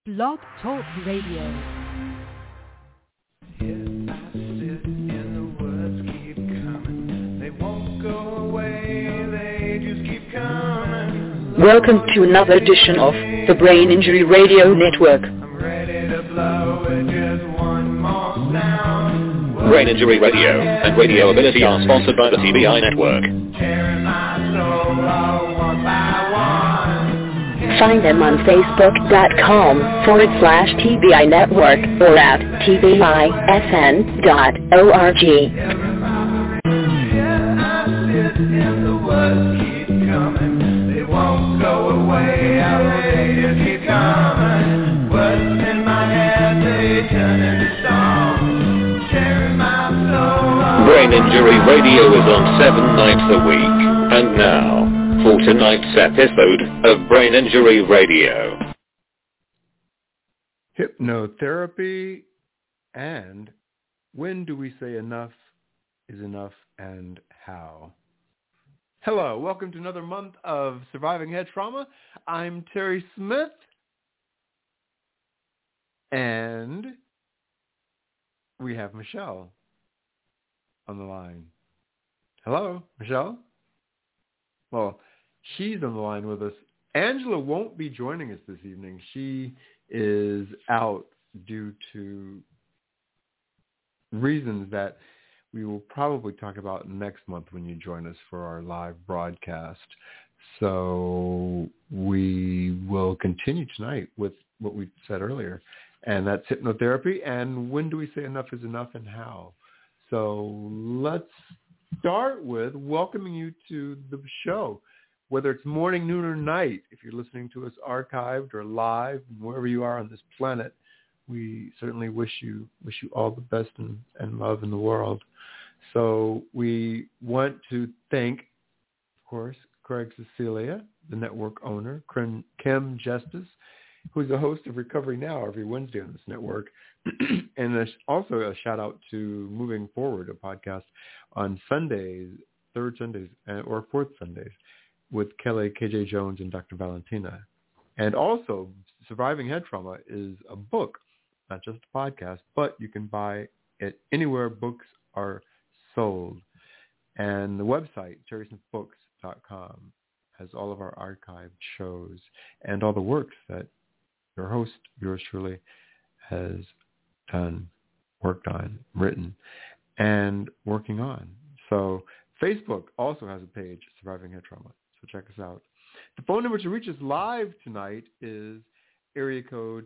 Blog Talk Radio. Welcome to another edition of the Brain Injury Radio Network. Brain Injury Radio and Radio Ability are sponsored by the TBI Network. Find them on Facebook.com/TBI Network or at TBISN.org. Brain Injury Radio is on 7 nights a week. And now, for tonight's episode of Brain Injury Radio. Hypnotherapy and when do we say enough is enough and how? Hello, welcome to another month of Surviving Head Trauma. I'm Terry Smith. And we have Michelle on the line. Hello, Michelle? Well, she's on the line with us. Angela won't be joining us this evening. She is out due to reasons that we will probably talk about next month when you join us for our live broadcast. So we will continue tonight with what we said earlier, and that's hypnotherapy and when do we say enough is enough and how. So let's start with welcoming you to the show, whether it's morning, noon, or night. If you're listening to us archived or live, wherever you are on this planet, we certainly wish you all the best and love in the world. So we want to thank, of course, Craig Cecilia, the network owner, Kim Justice, who's the host of Recovery Now every Wednesday on this network. And also a shout out to Moving Forward, a podcast on Sundays, third Sundays or fourth Sundays with Kelly, KJ Jones, and Dr. Valentina. And also Surviving Head Trauma is a book, not just a podcast, but you can buy it anywhere books are sold. And the website, terrysmithbooks.com, has all of our archived shows and all the works that your host, yours truly, has done, worked on, written, and working on. So Facebook also has a page, Surviving Head Trauma. So check us out. The phone number to reach us live tonight is area code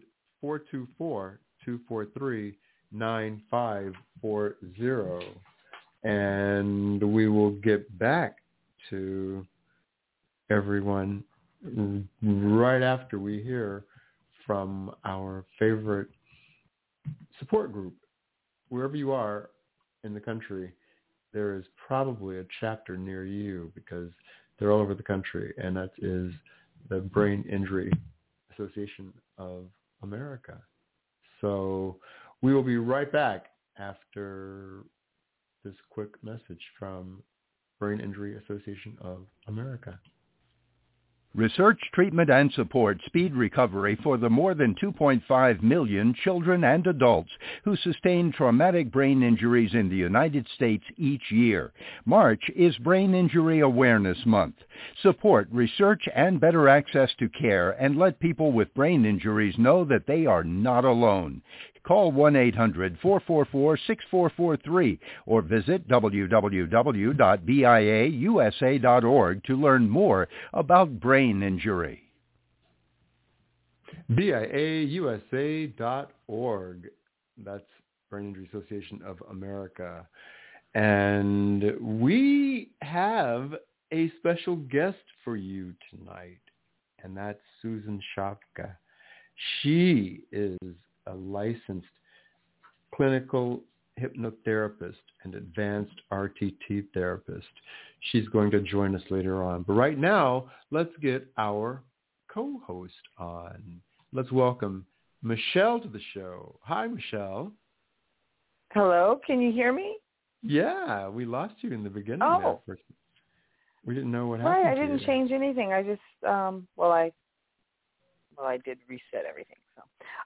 424-243-9540. And we will get back to everyone right after we hear from our favorite support group. Wherever you are in the country, there is probably a chapter near you because they're all over the country, and that is the Brain Injury Association of America. So we will be right back after this quick message from Brain Injury Association of America. Research, treatment, and support speed recovery for the more than 2.5 million children and adults who sustain traumatic brain injuries in the United States each year. March is Brain Injury Awareness Month. Support research and better access to care and let people with brain injuries know that they are not alone. Call 1-800-444-6443 or visit www.biausa.org to learn more about brain injury. biausa.org. That's Brain Injury Association of America. And we have a special guest for you tonight, and that's Susan Shapka. She is a licensed clinical hypnotherapist and advanced RTT therapist. She's going to join us later on. But right now, let's get our co-host on. Let's welcome Michelle to the show. Hi, Michelle. Hello, can you hear me? Yeah, we lost you in the beginning. Oh. There. We didn't know what happened. Right, I didn't change anything. I just, I did reset everything. So,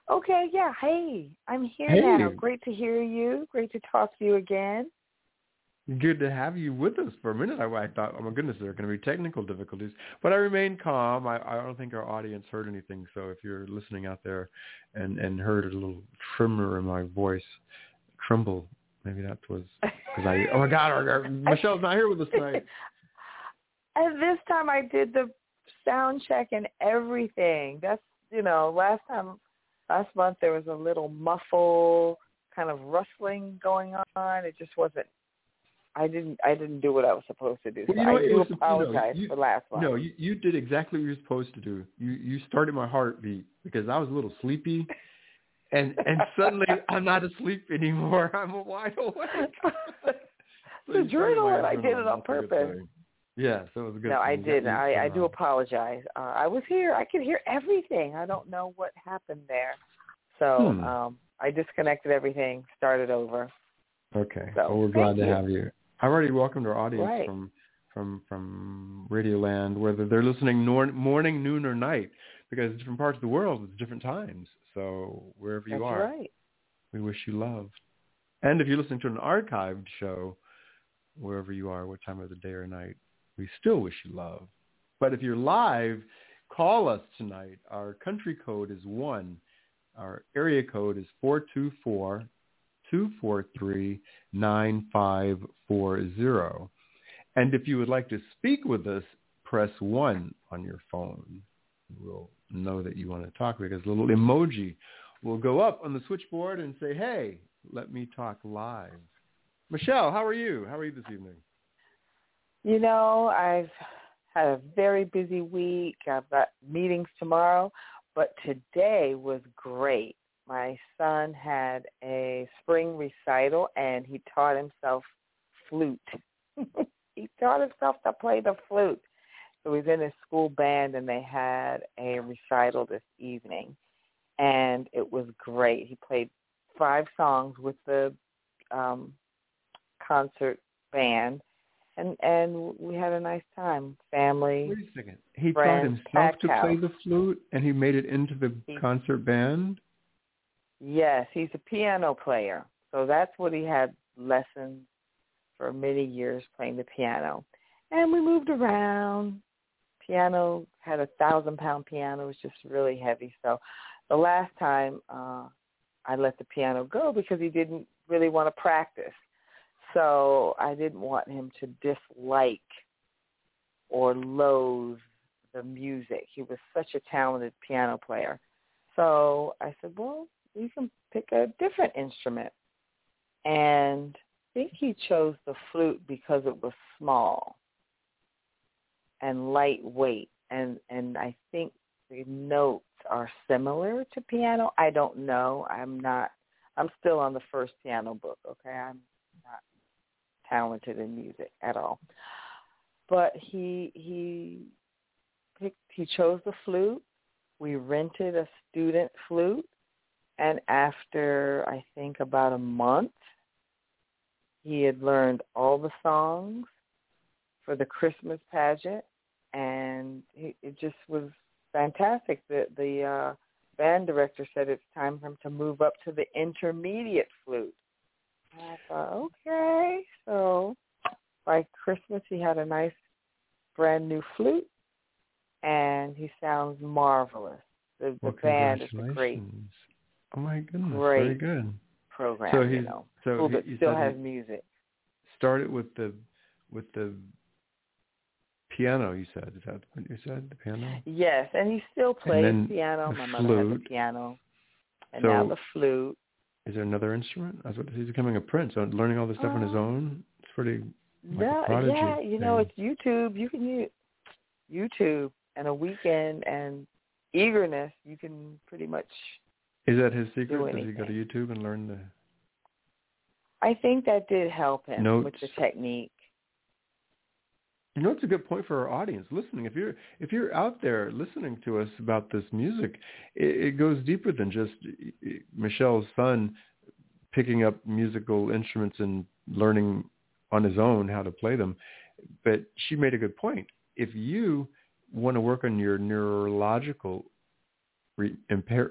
Okay, yeah. Hey, I'm here Hey. now. Great to hear you. Great to talk to you again. Good to have you with us. For a minute, I thought, oh my goodness, there are going to be technical difficulties. But I remained calm. I don't think our audience heard anything. So if you're listening out there and heard a little tremor in my voice, tremble, maybe that was because oh my God, Michelle's not here with us tonight. And this time I did the sound check and everything. That's, last month there was a little muffle kind of rustling going on. It just wasn't, I didn't do what I was supposed to do. So I do apologize for last month. No, you did exactly what you're supposed to do. You started my heartbeat because I was a little sleepy. And suddenly I'm not asleep anymore. I'm wide awake. The adrenaline, I did it on purpose. Yeah, so it was a good No, thing. I didn't. I do apologize. I was here. I could hear everything. I don't know what happened there. So I disconnected everything, started over. Okay. So, well, we're glad to have you. I've already welcomed our audience from Radioland, whether they're listening morning, noon, or night, because different parts of the world, it's different times. So wherever you are, we wish you love. And if you're listening to an archived show, wherever you are, what time of the day or night, we still wish you love. But if you're live, call us tonight. Our country code is 1. Our area code is 424-243-9540. And if you would like to speak with us, press 1 on your phone. We'll know that you want to talk because a little emoji will go up on the switchboard and say, hey, let me talk live. Michelle, how are you? How are you this evening? I've had a very busy week. I've got meetings tomorrow, but today was great. My son had a spring recital, and he taught himself flute. He taught himself to play the flute. So he's in his school band, and they had a recital this evening, and it was great. He played 5 songs with the concert band, and we had a nice time. Family. Wait a second. He friends, taught himself to play the flute, and he made it into the concert band? Yes, he's a piano player. So that's what he had lessons for many years, playing the piano. And we moved around. Piano, had a 1,000-pound piano. It was just really heavy. So the last time I let the piano go because he didn't really want to practice. So I didn't want him to dislike or loathe the music. He was such a talented piano player. So I said, well, you can pick a different instrument. And I think he chose the flute because it was small and lightweight. And I think the notes are similar to piano. I don't know. I'm still on the first piano book, okay? I'm not talented in music at all. But he chose the flute. We rented a student flute, and after I think about a month, he had learned all the songs for the Christmas pageant, and it just was fantastic. The band director said it's time for him to move up to the intermediate flute. And I thought, okay. So by Christmas, he had a nice brand new flute, and he sounds marvelous. The band is a great. Oh my goodness, great very good program. So that still has music. Started with the piano. You said, is that what you said? The piano. Yes, and he still plays piano. My mother has a piano, and now the flute. Is there another instrument? He's becoming a prince, learning all this stuff on his own. It's pretty. A prodigy thing. It's YouTube. You can use YouTube and a weekend and eagerness. You can pretty much. Is that his secret? Does he go to YouTube and learn the? I think that did help him with the technique. It's a good point for our audience listening. If you're out there listening to us about this music, it goes deeper than just Michelle's son picking up musical instruments and learning on his own how to play them. But she made a good point. If you want to work on your neurological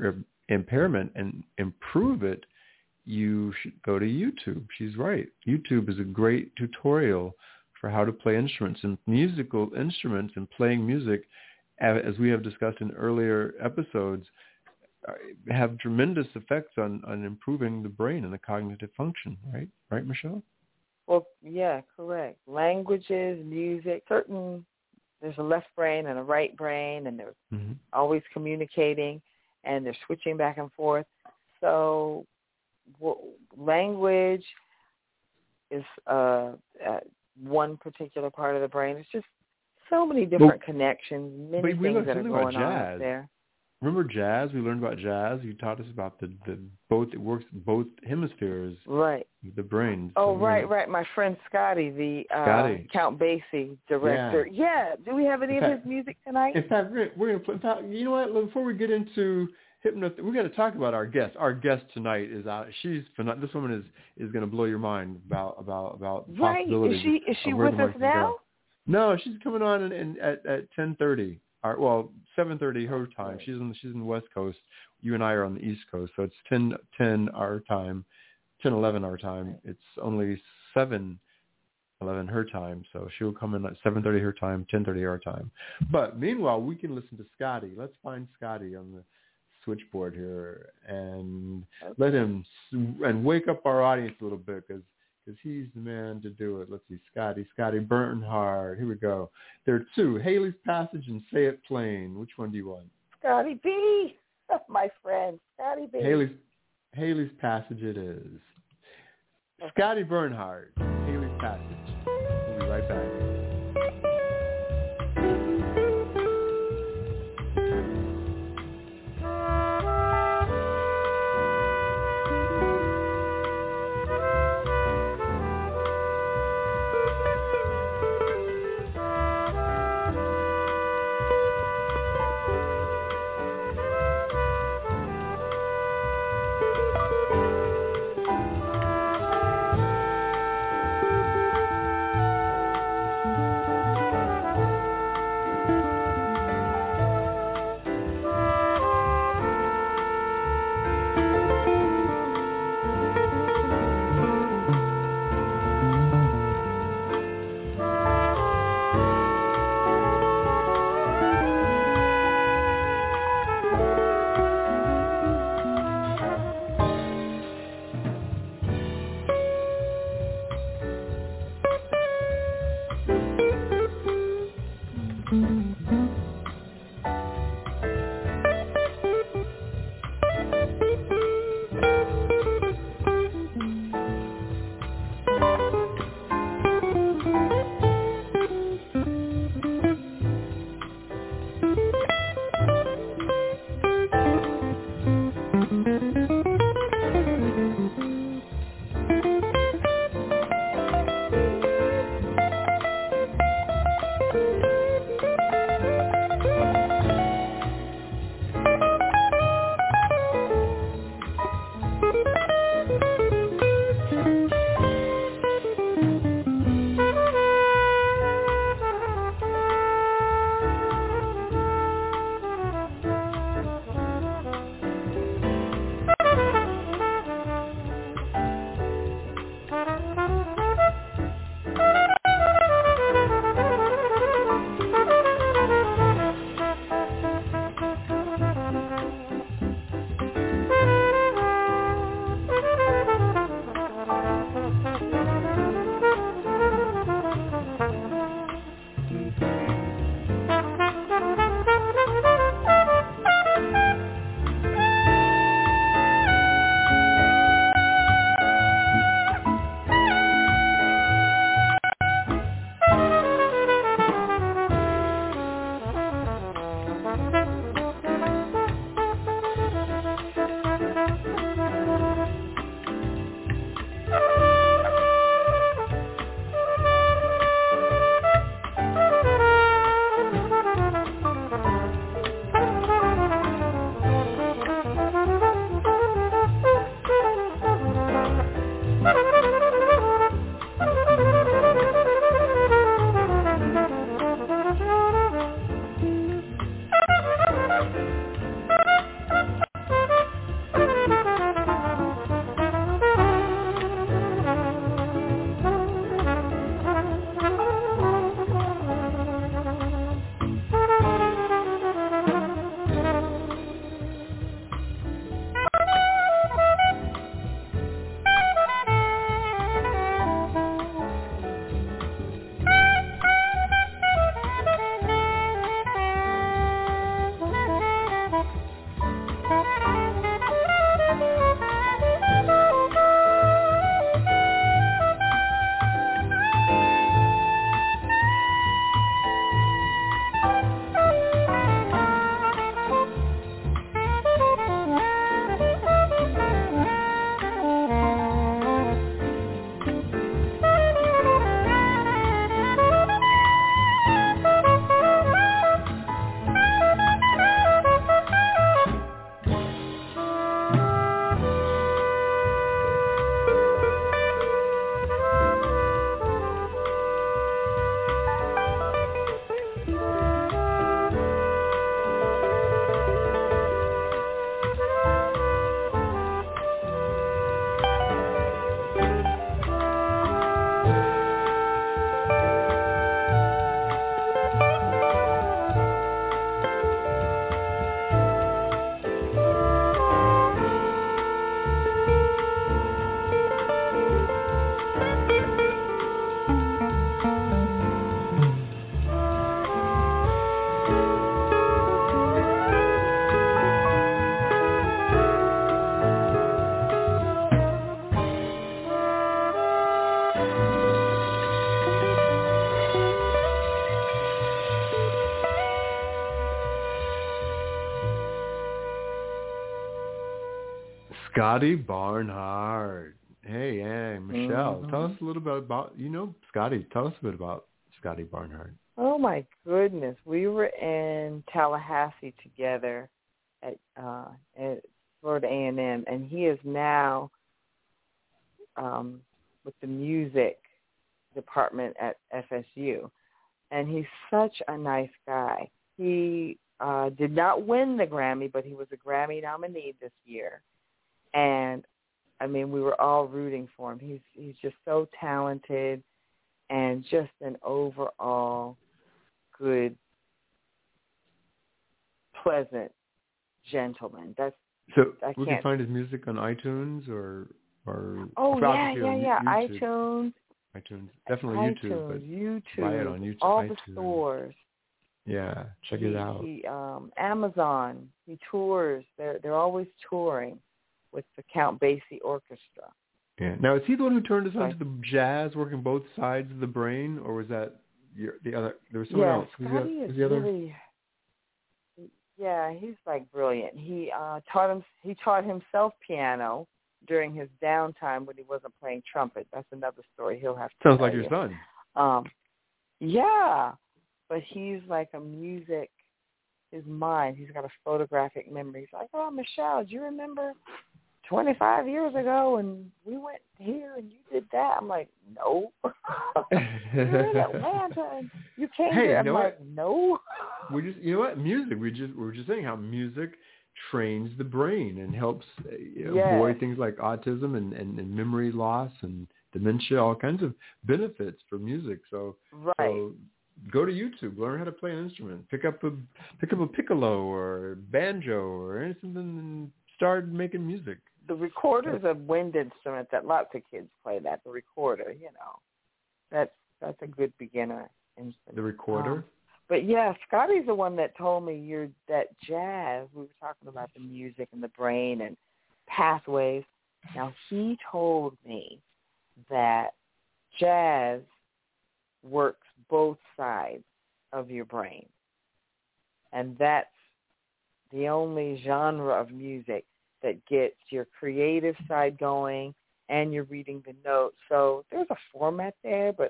impairment and improve it, you should go to YouTube. She's right. YouTube is a great tutorial for how to play instruments, and musical instruments and playing music, as we have discussed in earlier episodes, have tremendous effects on improving the brain and the cognitive function, right? Right, Michelle? Well, yeah, correct. Languages, music, there's a left brain and a right brain, and they're always communicating, and they're switching back and forth. So language is one particular part of the brain. It's just so many different connections, many things that are going on up there. Remember jazz? We learned about jazz. You taught us about the both. It works both hemispheres. Right. The brain. Oh, right. My friend Scotty, the Count Basie director. Yeah. Do we have any of his music tonight? In fact, we're going to play. You know what? Before we get into hypnotherapy, we got to talk about our guest. Our guest tonight is out. She's phenomenal. This woman is going to blow your mind about possibilities. Right. Is she with us now? No, she's coming on at 10:30. 7:30 her time. She's in the West Coast. You and I are on the East Coast, so it's 10:10 our time, 10:11 our time. It's only 7:11 her time, so she'll come in at 7:30 her time, 10:30 our time. But meanwhile, we can listen to Scotty. Let's find Scotty on the switchboard here and let him and wake up our audience a little bit because he's the man to do it. Let's see, Scotty Bernhardt. Here we go. There are two, Haley's Passage and Say It Plain. Which one do you want? Scotty B, my friend, Scotty B. Haley's Passage it is. Okay. Scotty Bernhardt, Haley's Passage. We'll be right back. Scotty Barnhart. Hey, Michelle, tell us a little bit about, Scotty. Tell us a bit about Scotty Barnhart. Oh, my goodness. We were in Tallahassee together at Florida A&M, and he is now with the music department at FSU. And he's such a nice guy. He did not win the Grammy, but he was a Grammy nominee this year. And, I mean, we were all rooting for him. He's just so talented and just an overall good, pleasant gentleman. We can find his music on iTunes or YouTube. iTunes, definitely YouTube. Buy it on YouTube. All iTunes. the stores. Yeah, check it out. Amazon. He tours. They're always touring with the Count Basie Orchestra. Yeah. Now, is he the one who turned us onto the jazz, working both sides of the brain, or was that the other? There was someone else. Scotty is really. Yeah, he's like brilliant. He taught himself piano during his downtime when he wasn't playing trumpet. That's another story he'll have to Sounds tell like your son. Yeah, but he's like his mind, he's got a photographic memory. He's like, oh, Michelle, do you remember 25 years ago and we went here and you did that? I'm like, no. You're in Atlanta and you came here. I'm like, no. We just, music. We're just saying how music trains the brain and helps avoid things like autism and memory loss and dementia, all kinds of benefits for music. So go to YouTube, learn how to play an instrument, pick up a piccolo or banjo or anything, and start making music. The recorder is a wind instrument that lots of kids play. That the recorder, that's a good beginner instrument. The recorder. But yeah, Scotty's the one that told me that jazz. We were talking about the music and the brain and pathways. Now he told me that jazz works both sides of your brain, and that's the only genre of music that gets your creative side going and you're reading the notes. So there's a format there, but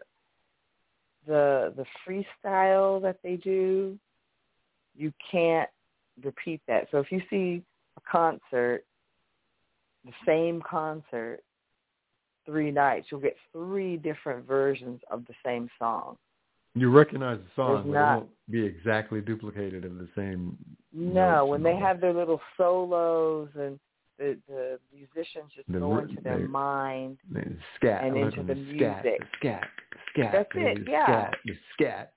the freestyle that they do, you can't repeat that. So if you see a concert, the same concert, 3 nights, you'll get 3 different versions of the same song. You recognize the song, but it won't be exactly duplicated in the same. No, when they have their little solos and the musicians just go into their mind scat, and into the music. Scat. That's it, yeah. Scat.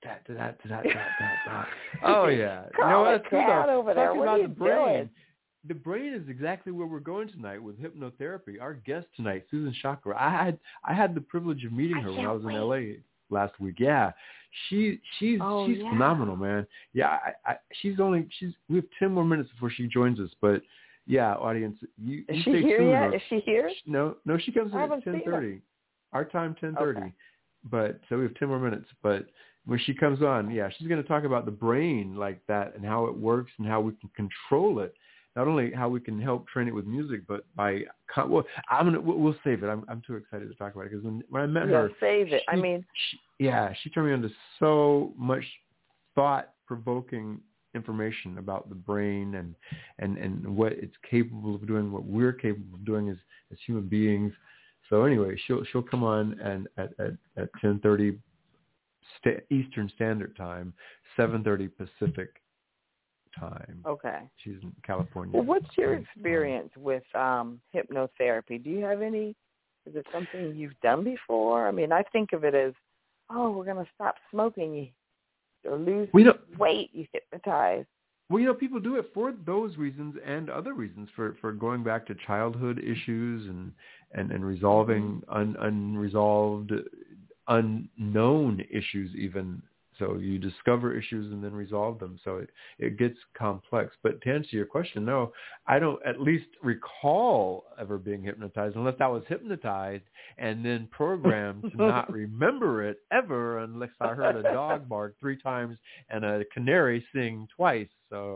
Oh, yeah. That's cat over there. What are you doing? The brain is exactly where we're going tonight with hypnotherapy. Our guest tonight, Susan Chakra. I had the privilege of meeting her when I was in LA last week. Yeah, she's phenomenal, man. Yeah, we have 10 more minutes before she joins us, but yeah, audience, is she here yet? Is she here? No, she comes in at 10:30. Our time 10:30. Okay. But so we have 10 more minutes. But when she comes on, yeah, she's going to talk about the brain like that and how it works and how we can control it. Not only how we can help train it with music, but we'll save it. I'm too excited to talk about it because when I met her, save it. She turned me on to so much thought-provoking information about the brain and what it's capable of doing, what we're capable of doing as human beings. So anyway, she'll come on and at 10:30 Eastern Standard Time, 7:30 Pacific time. Okay. She's in California. Well, what's your experience with hypnotherapy? Do you have any? Is it something you've done before? I mean, I think of it as, we're going to stop smoking or lose weight. You hypnotize. Well, people do it for those reasons and other reasons, for going back to childhood issues and resolving unresolved, unknown issues even. So you discover issues and then resolve them. So it gets complex. But to answer your question, no, I don't at least recall ever being hypnotized unless I was hypnotized and then programmed to not remember it ever unless I heard a dog bark 3 times and a canary sing twice. So,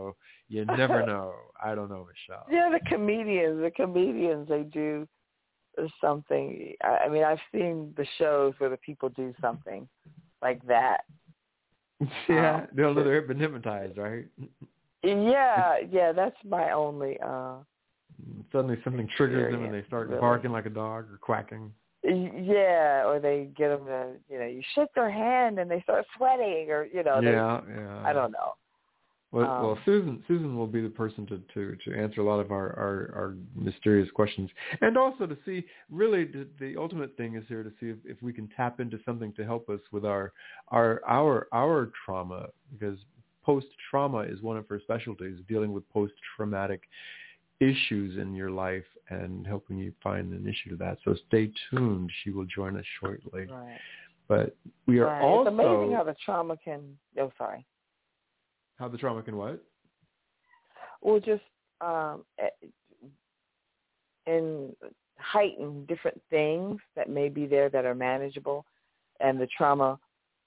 You never know. I don't know, Michelle. Yeah, the comedians, they do something. I mean, I've seen the shows where the people do something like that. Yeah, they'll know they've been hypnotized, right? Yeah, that's my only suddenly something triggers them and they start barking like a dog or quacking. Yeah, or they get them to, you shake their hand and they start sweating, or Yeah. I don't know. Well, Susan will be the person to answer a lot of our mysterious questions, and also to see really the ultimate thing is here to see if we can tap into something to help us with our trauma, because post-trauma is one of her specialties, dealing with post-traumatic issues in your life and helping you find an issue to that. So stay tuned. She will join us shortly. Right. But we are also... It's amazing how the trauma can... Oh, sorry. How the trauma can what? Well, just heighten different things that may be there that are manageable, and the trauma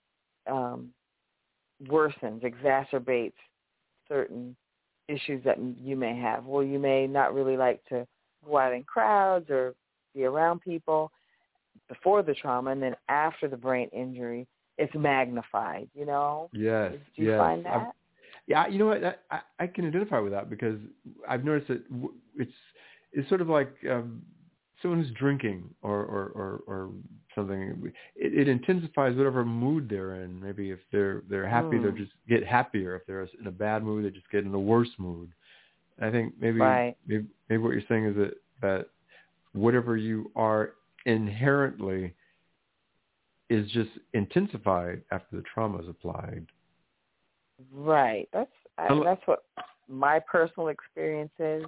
worsens, exacerbates certain issues that you may have. Well, you may not really like to go out in crowds or be around people before the trauma, and then after the brain injury, it's magnified, Yes. Do you find that? Yeah, you know what? I can identify with that, because I've noticed that it's sort of like someone who's drinking or something. It intensifies whatever mood they're in. Maybe if they're happy, they'll just get happier. If they're in a bad mood, they just get in a worse mood. And I think maybe what you're saying is that whatever you are inherently is just intensified after the trauma is applied. Right. That's what my personal experience is.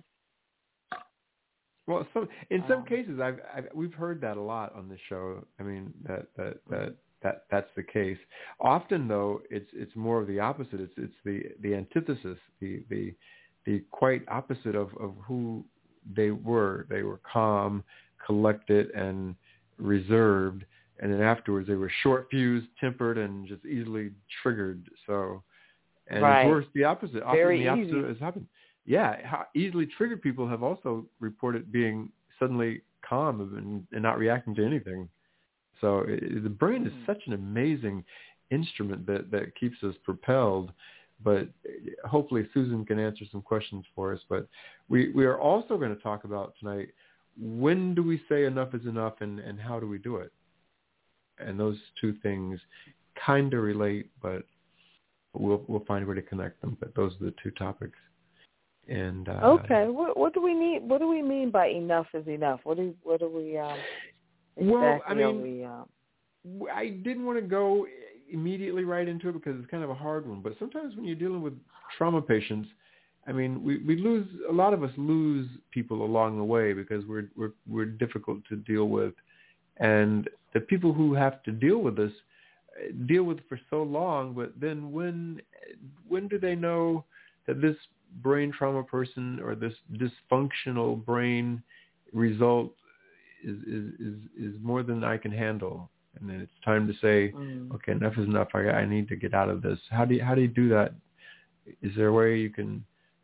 Well, in some cases, we've heard that a lot on the show. I mean, that's the case. Often, though, it's more of the opposite. It's the antithesis, the quite opposite of who they were. They were calm, collected, and reserved, and then afterwards they were short-fused, tempered, and just easily triggered. So. And it's worse, the opposite. Often the opposite has happened. Yeah, easily triggered people have also reported being suddenly calm and not reacting to anything. So the brain is such an amazing instrument that keeps us propelled. But hopefully Susan can answer some questions for us. But we are also going to talk about tonight, when do we say enough is enough, and how do we do it? And those two things kind of relate, but we'll find a way to connect them. But those are the two topics. And okay, what do we need? What do we mean by enough is enough? What do we? Well, I mean, I didn't want to go immediately right into it because it's kind of a hard one. But sometimes when you're dealing with trauma patients, I mean, we lose, a lot of us lose people along the way because we're difficult to deal with, and the people who have to deal with us deal with it for so long. But then when do they know that this brain trauma person or this dysfunctional brain result is more than I can handle, and then it's time to say, okay, enough is enough. I need to get out of this. How do you do that? Is there a way you can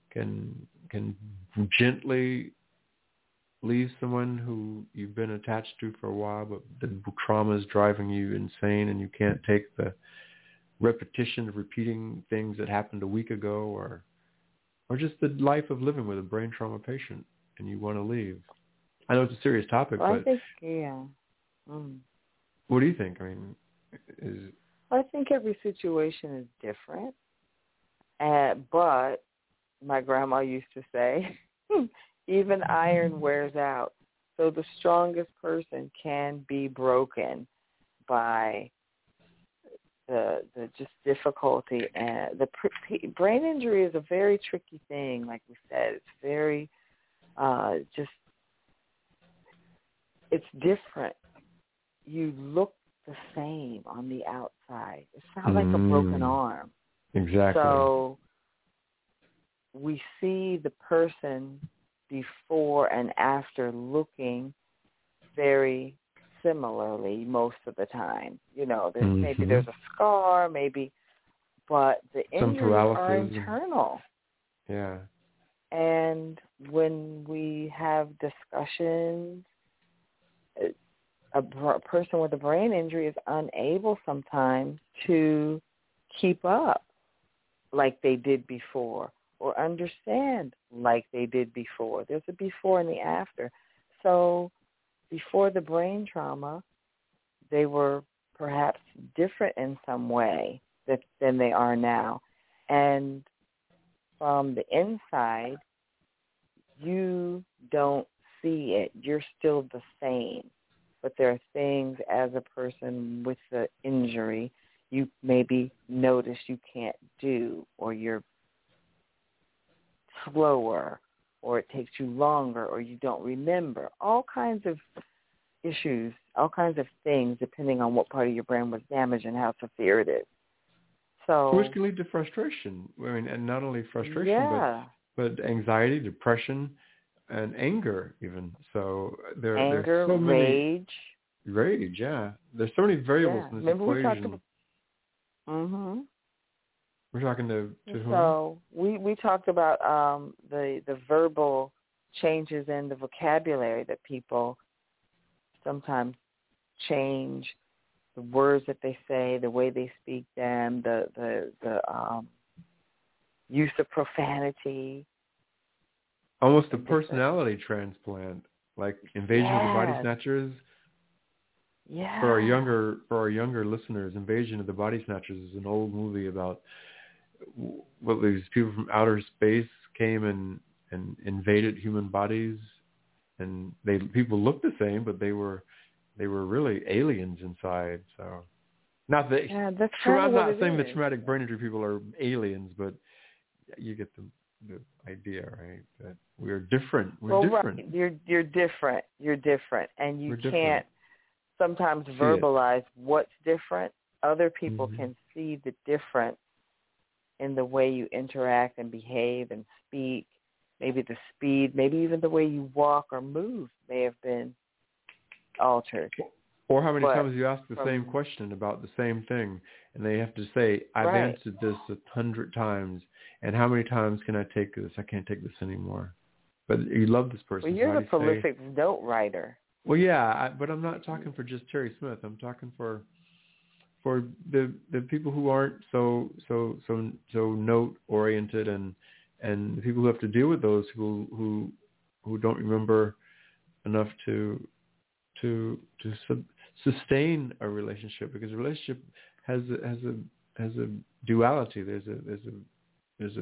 gently leave someone who you've been attached to for a while, but the trauma is driving you insane, and you can't take the repetition of repeating things that happened a week ago, or just the life of living with a brain trauma patient, and you want to leave? I know it's a serious topic, but I think, yeah. What do you think? I mean, I think every situation is different, but my grandma used to say, even iron wears out. So the strongest person can be broken by the just difficulty. And the brain injury is a very tricky thing. Like we said, it's very it's different. You look the same on the outside. It's not like a broken arm. Exactly. So we see the person before and after looking very similarly most of the time. Maybe there's a scar, but the injuries are internal. Yeah. And when we have discussions, a person with a brain injury is unable sometimes to keep up like they did before or understand like they did before. There's a before and the after. So before the brain trauma, they were perhaps different in some way than they are now. And from the inside, you don't see it. You're still the same. But there are things as a person with the injury you maybe notice you can't do, or you're slower, or it takes you longer, or you don't remember. All kinds of issues, all kinds of things, depending on what part of your brain was damaged and how severe it is. So, which can lead to frustration. I mean, and not only frustration, yeah. but anxiety, depression, and anger even. So Anger, there's so many, rage, yeah. There's so many variables in this Remember equation. we talked about, We're talking to whom? So we talked about the verbal changes in the vocabulary that people sometimes change, the words that they say, the way they speak them, the use of profanity. Almost a personality transplant, like Invasion of the Body Snatchers. Yeah. For our younger listeners, Invasion of the Body Snatchers is an old movie about these people from outer space came and invaded human bodies, and people looked the same, but they were really aliens inside. So, not that I'm not saying the traumatic brain injury people are aliens, but you get the idea, right? That we're different. We're different. Right. You're different. You're different, and you can't sometimes see verbalize what's different. Other people can see the difference in the way you interact and behave and speak. Maybe the speed, maybe even the way you walk or move may have been altered. Or how many times you ask the same question about the same thing, and they have to say, I've answered this 100 times, and how many times can I take this? I can't take this anymore. But you love this person. Well, you're the prolific note writer. Well, yeah, but I'm not talking for just Terry Smith. I'm talking for the people who aren't so note oriented, and the people who have to deal with those who don't remember enough to sustain a relationship, because a relationship has a duality. There's a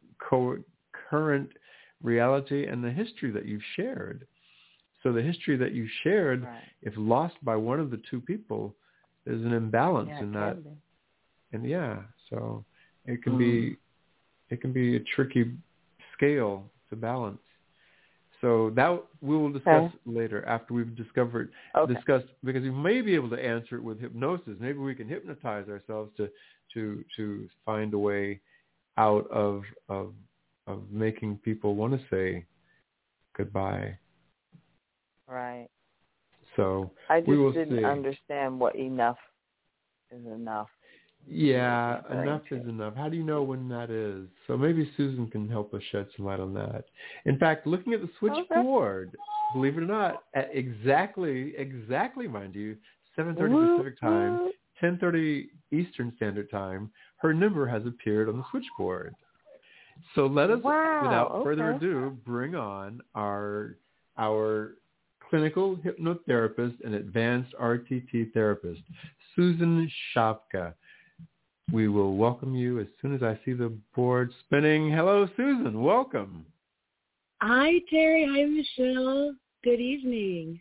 current reality and the history that you've shared. So the history that you shared, if lost by one of the two people, there's an imbalance in that. And so it can be a tricky scale to balance. So that we will discuss later after we've discussed, because we may be able to answer it with hypnosis. Maybe we can hypnotize ourselves to find a way out of making people want to say goodbye. Right. So I just didn't see. understand what enough is enough. Yeah, enough is enough. How do you know when that is? So maybe Susan can help us shed some light on that. In fact, looking at the switchboard, believe it or not, at exactly, mind you, 7:30 Pacific time, 10:30 Eastern Standard Time, her number has appeared on the switchboard. So let us, without further ado, bring on our clinical hypnotherapist and advanced RTT therapist, Susan Shopka. We will welcome you as soon as I see the board spinning. Hello, Susan. Welcome. Hi, Terry. Hi, Michelle. Good evening.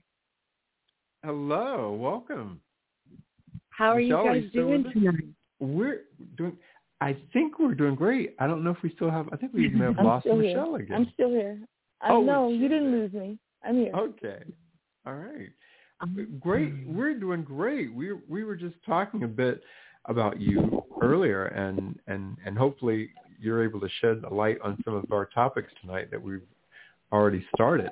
Hello. Welcome. How are Michelle, you guys doing tonight? We're doing. I think we're doing great. I don't know if we still have. I think we may have lost Michelle again. I'm still here. No, you didn't lose me. I'm here. Okay. All right. Great. We're doing great. We were just talking a bit about you earlier, and hopefully you're able to shed a light on some of our topics tonight that we've already started.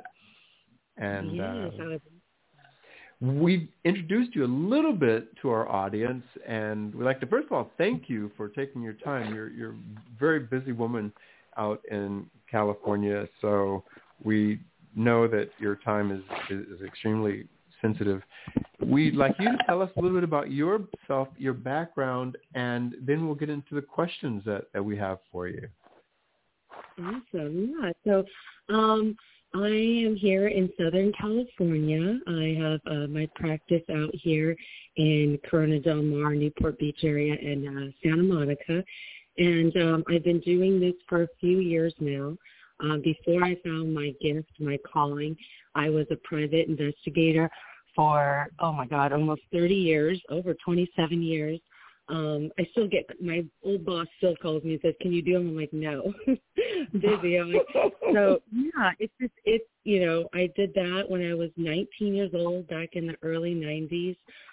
And we've introduced you a little bit to our audience, and we'd like to first of all thank you for taking your time. You're a very busy woman out in California, so we know that your time is extremely sensitive. We'd like you to tell us a little bit about yourself, your background, and then we'll get into the questions that we have for you. Awesome. Yeah. So I am here in Southern California. I have my practice out here in Corona Del Mar, Newport Beach area, and Santa Monica. And I've been doing this for a few years now. Before I found my gift, my calling, I was a private investigator for, almost 30 years, over 27 years. I still get, my old boss still calls me and says, can you do them? I'm like, no, busy. I'm like, so yeah, I did that when I was 19 years old back in the early 90s.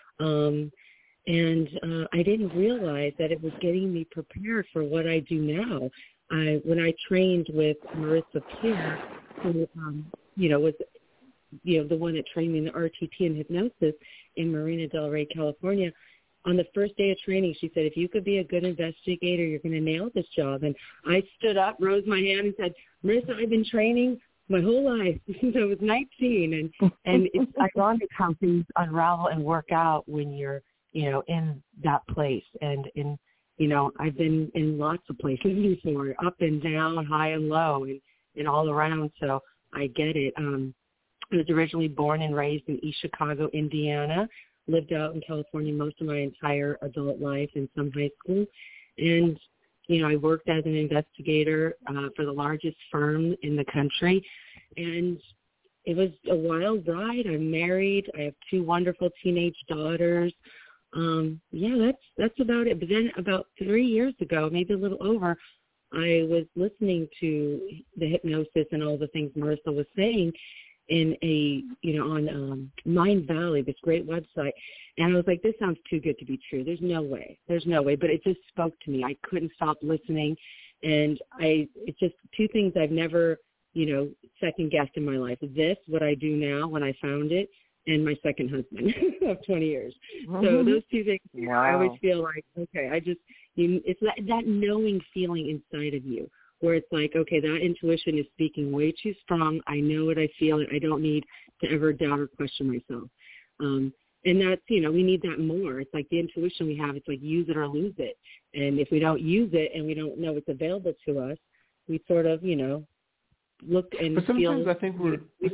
I didn't realize that it was getting me prepared for what I do now. When I trained with Marissa Peer, who, was, the one that trained me in the RTT and hypnosis in Marina Del Rey, California, on the first day of training, she said, if you could be a good investigator, you're going to nail this job. And I stood up, rose my hand, and said, Marissa, I've been training my whole life since I was 19. And it's ironic how things unravel and work out when you're, in that place. And I've been in lots of places before, up and down, high and low, and all around. So I get it. I was originally born and raised in East Chicago, Indiana. Lived out in California most of my entire adult life and some high school. And, I worked as an investigator for the largest firm in the country. And it was a wild ride. I'm married. I have 2 wonderful teenage daughters. That's about it. But then about 3 years ago, maybe a little over, I was listening to the hypnosis and all the things Marissa was saying in on Mind Valley, this great website. And I was like, this sounds too good to be true. There's no way. But it just spoke to me. I couldn't stop listening. And it's just 2 things I've never, second guessed in my life. This, what I do now when I found it, and my second husband of 20 years. Mm-hmm. So those 2 things, wow. I always feel like, okay, it's that knowing feeling inside of you, where it's like, okay, that intuition is speaking way too strong. I know it. I feel it. I don't need to ever doubt or question myself. And that's, we need that more. It's like the intuition we have. It's like use it or lose it. And if we don't use it and we don't know it's available to us, we sort of, look and but sometimes feel. I think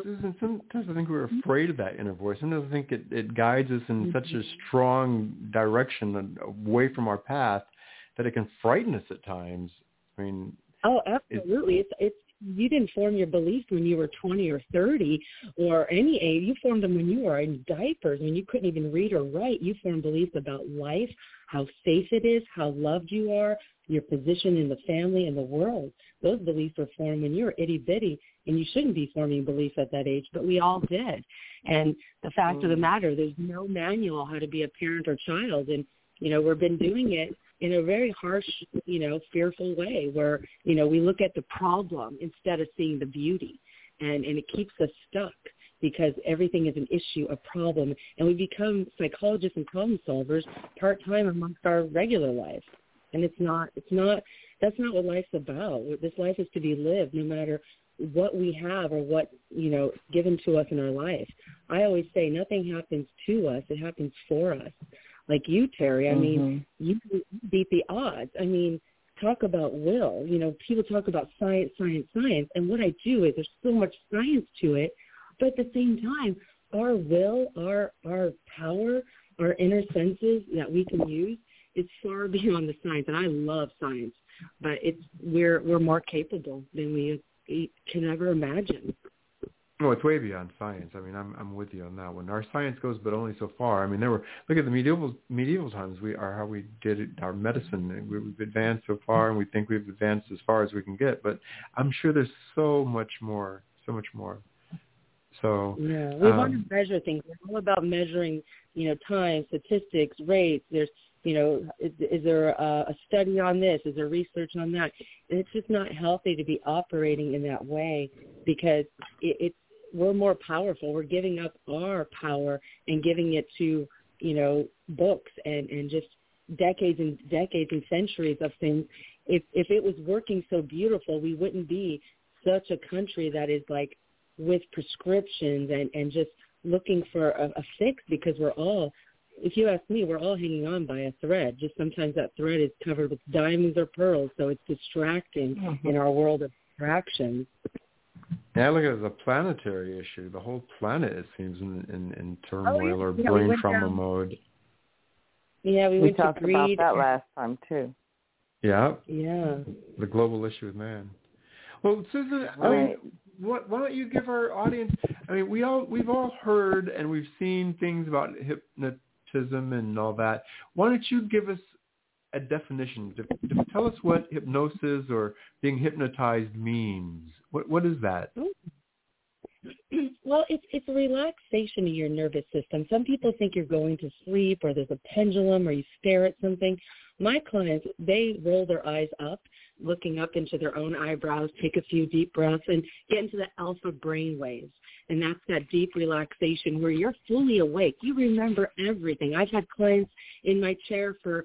we're afraid of that inner voice. Sometimes I think it guides us in such a strong direction away from our path that it can frighten us at times. I mean, oh, absolutely. It's you didn't form your beliefs when you were 20 or 30 or any age. You formed them when you were in diapers, when you couldn't even read or write. You formed beliefs about life, how safe it is, how loved you are, your position in the family and the world. Those beliefs were formed when you were itty-bitty, and you shouldn't be forming beliefs at that age, but we all did. And the fact of the matter, there's no manual how to be a parent or child, and, we've been doing it in a very harsh, fearful way where, we look at the problem instead of seeing the beauty, and it keeps us stuck because everything is an issue, a problem, and we become psychologists and problem solvers part-time amongst our regular life. And that's not what life's about. This life is to be lived no matter what we have or what, given to us in our life. I always say nothing happens to us. It happens for us. Like you, Terry, I mean, you beat the odds. I mean, talk about will. People talk about science, and what I do is there's so much science to it, but at the same time, our will, our power, our inner senses that we can use, it's far beyond the science, and I love science, but we're more capable than we can ever imagine. No, it's way beyond science. I mean, I'm with you on that one. Our science goes, but only so far. I mean, look at the medieval times. How we did it, our medicine. We've advanced so far, and we think we've advanced as far as we can get. But I'm sure there's so much more. So yeah, we want to measure things. We're all about measuring, time, statistics, rates. There's, is there a study on this? Is there research on that? And it's just not healthy to be operating in that way because we're more powerful. We're giving up our power and giving it to, books and just decades and centuries of things. if it was working so beautiful, we wouldn't be such a country that is like with prescriptions and just looking for a fix, because we're all, if you ask me, we're all hanging on by a thread. Just sometimes that thread is covered with diamonds or pearls, so it's distracting in our world of distractions. Yeah, I look at it as a planetary issue. The whole planet, it seems, in turmoil or brain trauma mode. Yeah, we talked about that last time too. Yeah. Yeah. The global issue with man. Well, Susan, I mean, why don't you give our audience? I mean, we've all heard and we've seen things about hypnotism and all that. Why don't you give us a definition? Tell us what hypnosis or being hypnotized means. What is that? Well, it's a relaxation of your nervous system. Some people think you're going to sleep, or there's a pendulum, or you stare at something. My clients, they roll their eyes up, looking up into their own eyebrows, take a few deep breaths, and get into the alpha brain waves. And that's that deep relaxation where you're fully awake. You remember everything. I've had clients in my chair for,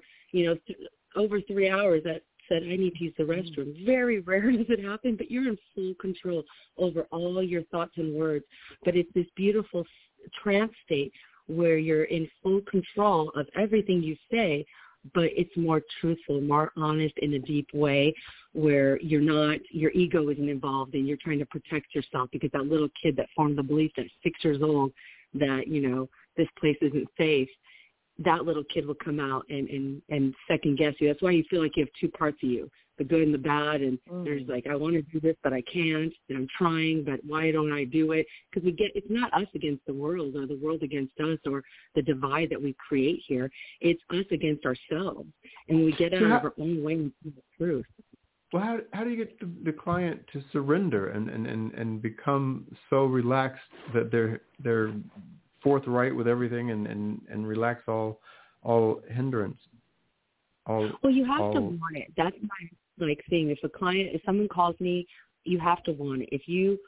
over 3 hours that said, I need to use the restroom. Very rare does it happen, but you're in full control over all your thoughts and words. But it's this beautiful trance state where you're in full control of everything you say, but it's more truthful, more honest in a deep way, where your ego isn't involved and you're trying to protect yourself, because that little kid that formed the belief at 6 years old that, this place isn't safe, that little kid will come out and second guess you. That's why you feel like you have two parts of you, the good and the bad. And there's like, I want to do this, but I can't. And I'm trying, but why don't I do it? Because it's not us against the world or the world against us or the divide that we create here. It's us against ourselves. And we get out of our own way and see the truth. Well, how do you get the client to surrender and become so relaxed that they're forthright with everything and relax all hindrance? Well, you have to want it. That's my thing. If someone calls me, you have to want it. If you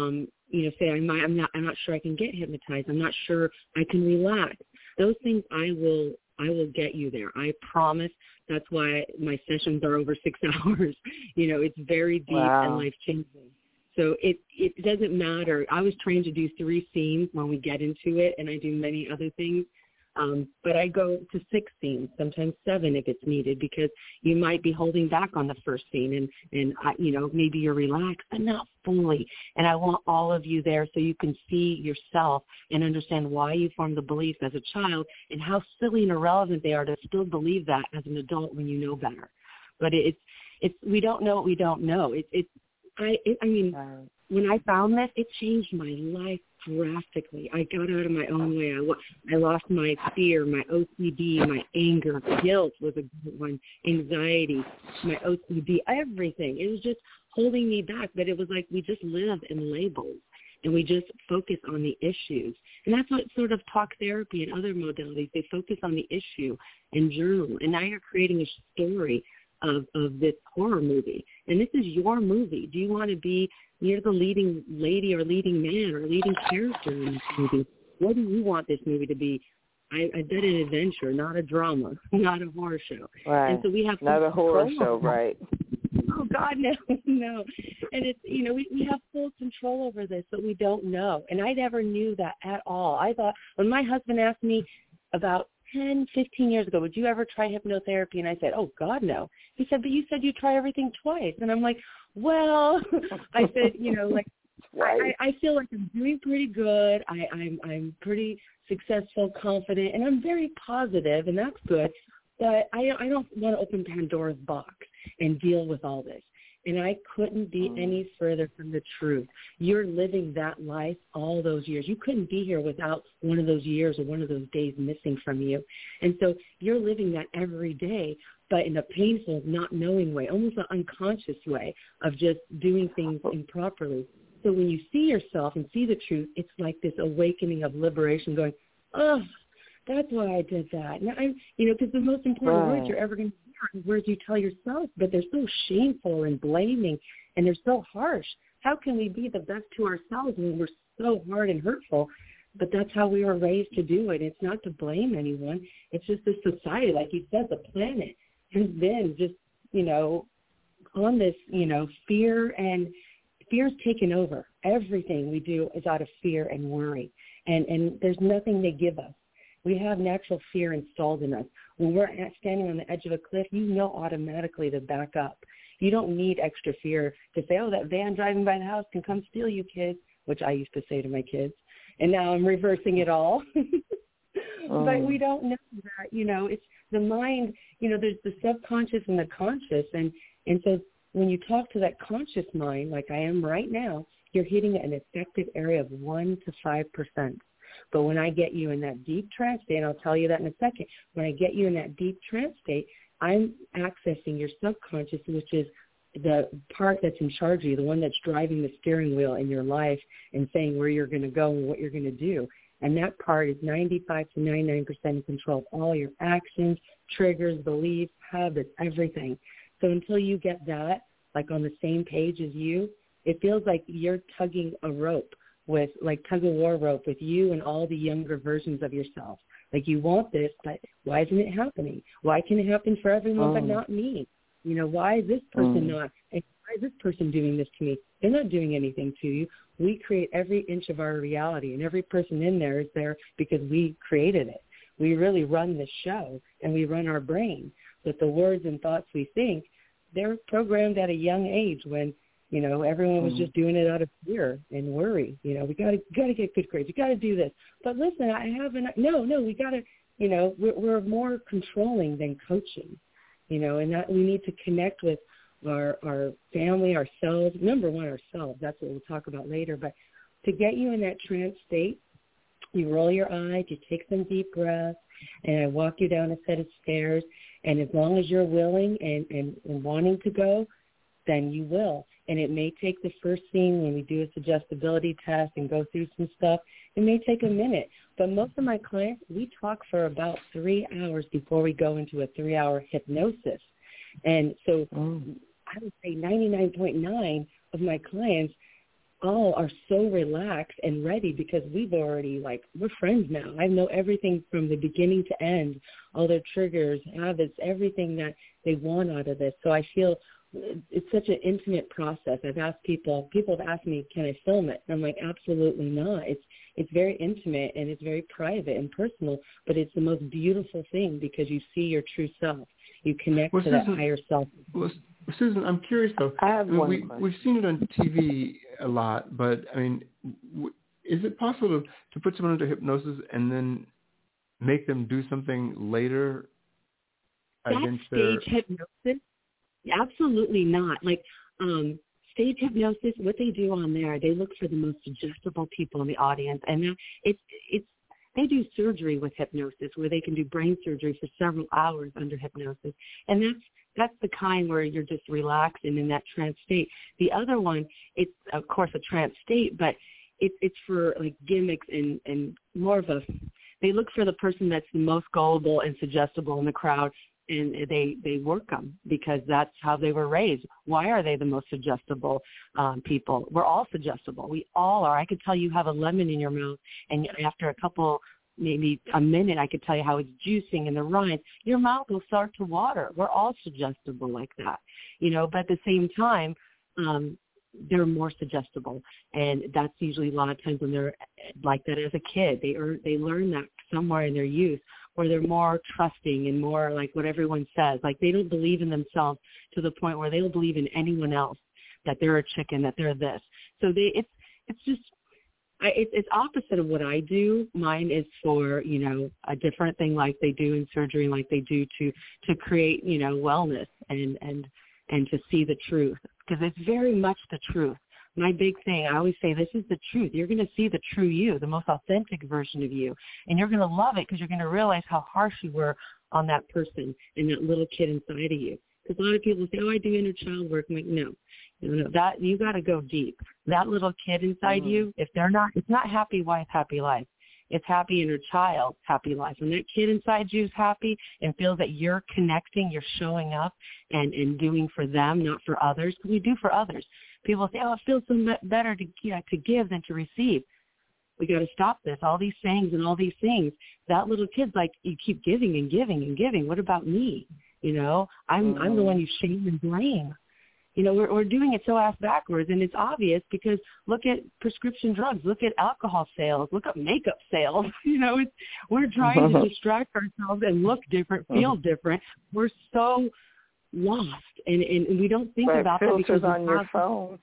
say I'm not sure I can get hypnotized, I'm not sure I can relax, those things I will get you there. I promise. That's why my sessions are over 6 hours. It's very deep and life-changing. So it doesn't matter. I was trained to do 3 scenes when we get into it, and I do many other things. But I go to 6 scenes, sometimes 7 if it's needed, because you might be holding back on the first scene, and maybe you're relaxed, but not fully. And I want all of you there so you can see yourself and understand why you formed the beliefs as a child and how silly and irrelevant they are to still believe that as an adult when you know better. But it's we don't know what we don't know. When I found this, it changed my life drastically. I got out of my own way. I lost my fear, my OCD, my anger, guilt was a good one, anxiety, my OCD, everything. It was just holding me back. But it was like we just live in labels and we just focus on the issues. And that's what sort of talk therapy and other modalities, they focus on the issue and journal. And now you're creating a story of this horror movie. And this is your movie. Do you want to be near the leading lady or leading man or leading character in this movie? What do you want this movie to be? I bet an adventure, not a drama, not a horror show. Right. And so we have not a horror show, right? Oh God, no. And it's we have full control over this, but we don't know. And I never knew that at all. I thought when my husband asked me about 10, 15 years ago, would you ever try hypnotherapy? And I said, oh, God, no. He said, but you said you try everything twice. And I'm like, well, I said, I feel like I'm doing pretty good. I'm pretty successful, confident, and I'm very positive, and that's good. But I don't want to open Pandora's box and deal with all this. And I couldn't be any further from the truth. You're living that life all those years. You couldn't be here without one of those years or one of those days missing from you. And so you're living that every day, but in a painful, not knowing way, almost an unconscious way of just doing things improperly. So when you see yourself and see the truth, it's like this awakening of liberation going, oh, that's why I did that. And because the most important words you're ever going to hear are words you tell yourself, but they're so shameful and blaming, and they're so harsh. How can we be the best to ourselves when we're so hard and hurtful? But that's how we were raised to do it. It's not to blame anyone. It's just the society, like you said, the planet has been just, on this, fear, and fear's taken over. Everything we do is out of fear and worry. And there's nothing they give us. We have natural fear installed in us. When we're standing on the edge of a cliff, you know automatically to back up. You don't need extra fear to say, oh, that van driving by the house can come steal you, kids, which I used to say to my kids. And now I'm reversing it all. But we don't know that, it's the mind, there's the subconscious and the conscious. And so when you talk to that conscious mind, like I am right now, you're hitting an effective area of 1 to 5%. But when I get you in that deep trance state, and I'll tell you that in a second, when I get you in that deep trance state, I'm accessing your subconscious, which is the part that's in charge of you, the one that's driving the steering wheel in your life and saying where you're going to go and what you're going to do. And that part is 95 to 99% in control of all your actions, triggers, beliefs, habits, everything. So until you get that, like on the same page as you, it feels like you're tugging a rope with, like tug-of-war rope with you and all the younger versions of yourself. Like you want this, but why isn't it happening? Why can it happen for everyone but not me? Why is this person not? And why is this person doing this to me? They're not doing anything to you. We create every inch of our reality, and every person in there is there because we created it. We really run the show, and we run our brain. But the words and thoughts we think, they're programmed at a young age when, everyone was just doing it out of fear and worry. We got to get good grades. You got to do this. But listen, I haven't. No, we got to. We're more controlling than coaching. And that we need to connect with our family, ourselves. Number one, ourselves. That's what we'll talk about later. But to get you in that trance state, you roll your eyes, you take some deep breaths, and I walk you down a set of stairs. And as long as you're willing and wanting to go, then you will. And it may take the first scene when we do a suggestibility test and go through some stuff. It may take a minute. But most of my clients, we talk for about 3 hours before we go into a 3-hour hypnosis. And so I would say 99.9 of my clients all are so relaxed and ready because we've already, we're friends now. I know everything from the beginning to end, all their triggers, habits, everything that they want out of this. So I feel it's such an intimate process. I've asked people have asked me, can I film it? And I'm like, absolutely not. It's very intimate and it's very private and personal, but it's the most beautiful thing because you see your true self. You connect to that higher self. Well, Susan, I'm curious though. I have one question. We've seen it on TV a lot, but I mean, is it possible to put someone into hypnosis and then make them do something later against stage hypnosis? Absolutely not. Stage hypnosis, what they do on there, they look for the most suggestible people in the audience, and they do surgery with hypnosis where they can do brain surgery for several hours under hypnosis, and that's the kind where you're just relaxed and in that trance state. The other one, it's of course a trance state, but it's for gimmicks and more of they look for the person that's the most gullible and suggestible in the crowd. And they work them because that's how they were raised. Why are they the most suggestible people? We're all suggestible. We all are. I could tell you have a lemon in your mouth, and after a couple, maybe a minute, I could tell you how it's juicing in the rind. Your mouth will start to water. We're all suggestible like that, But at the same time, they're more suggestible, and that's usually a lot of times when they're like that as a kid. They learn that somewhere in their youth. Or they're more trusting and more like what everyone says. They don't believe in themselves to the point where they don't believe in anyone else, that they're a chicken, that they're this. So it's opposite of what I do. Mine is for, a different thing like they do in surgery, like they do to create, wellness and to see the truth. Because it's very much the truth. My big thing, I always say, this is the truth. You're going to see the true you, the most authentic version of you. And you're going to love it because you're going to realize how harsh you were on that person and that little kid inside of you. Because a lot of people say, oh, I do inner child work. I'm like, no, that you got to go deep. That little kid inside you, if it's not happy wife, happy life. It's happy inner child, happy life. When that kid inside you is happy and feels that you're connecting, you're showing up and doing for them, not for others. Because we do for others. People say, oh, it feels so better to give than to receive. We got to stop this. All these sayings and all these things. That little kid's like, you keep giving and giving and giving. What about me? I'm the one you shame and blame. we're doing it so ass backwards, and it's obvious because look at prescription drugs, look at alcohol sales, look at makeup sales. We're trying to distract ourselves and look different, feel different. We're so lost, and we don't think about that because on your phone.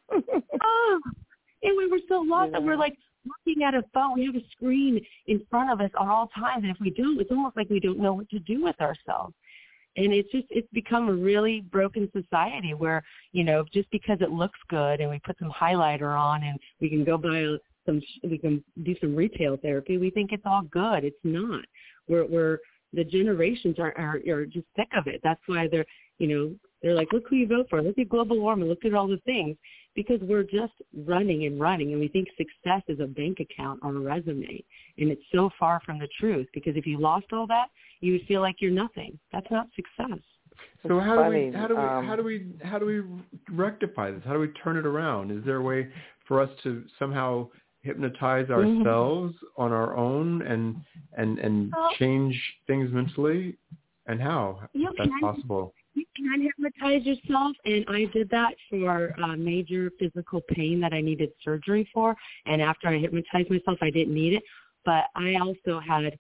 And we were so lost that we're like looking at a phone. We have a screen in front of us at all times, and if we don't, it's almost like we don't know what to do with ourselves. And it's become a really broken society where, just because it looks good and we put some highlighter on and we can go buy we can do some retail therapy, we think it's all good. It's not. We're the generations are just sick of it. That's why they're like, look who you vote for. Look at global warming. Look at all the things, because we're just running, and we think success is a bank account or a resume, and it's so far from the truth. Because if you lost all that, you would feel like you're nothing. That's not success. So how do we rectify this? How do we turn it around? Is there a way for us to somehow hypnotize ourselves on our own and change things mentally? And how? That's possible. You can hypnotize yourself, and I did that for major physical pain that I needed surgery for. And after I hypnotized myself, I didn't need it. But I also had,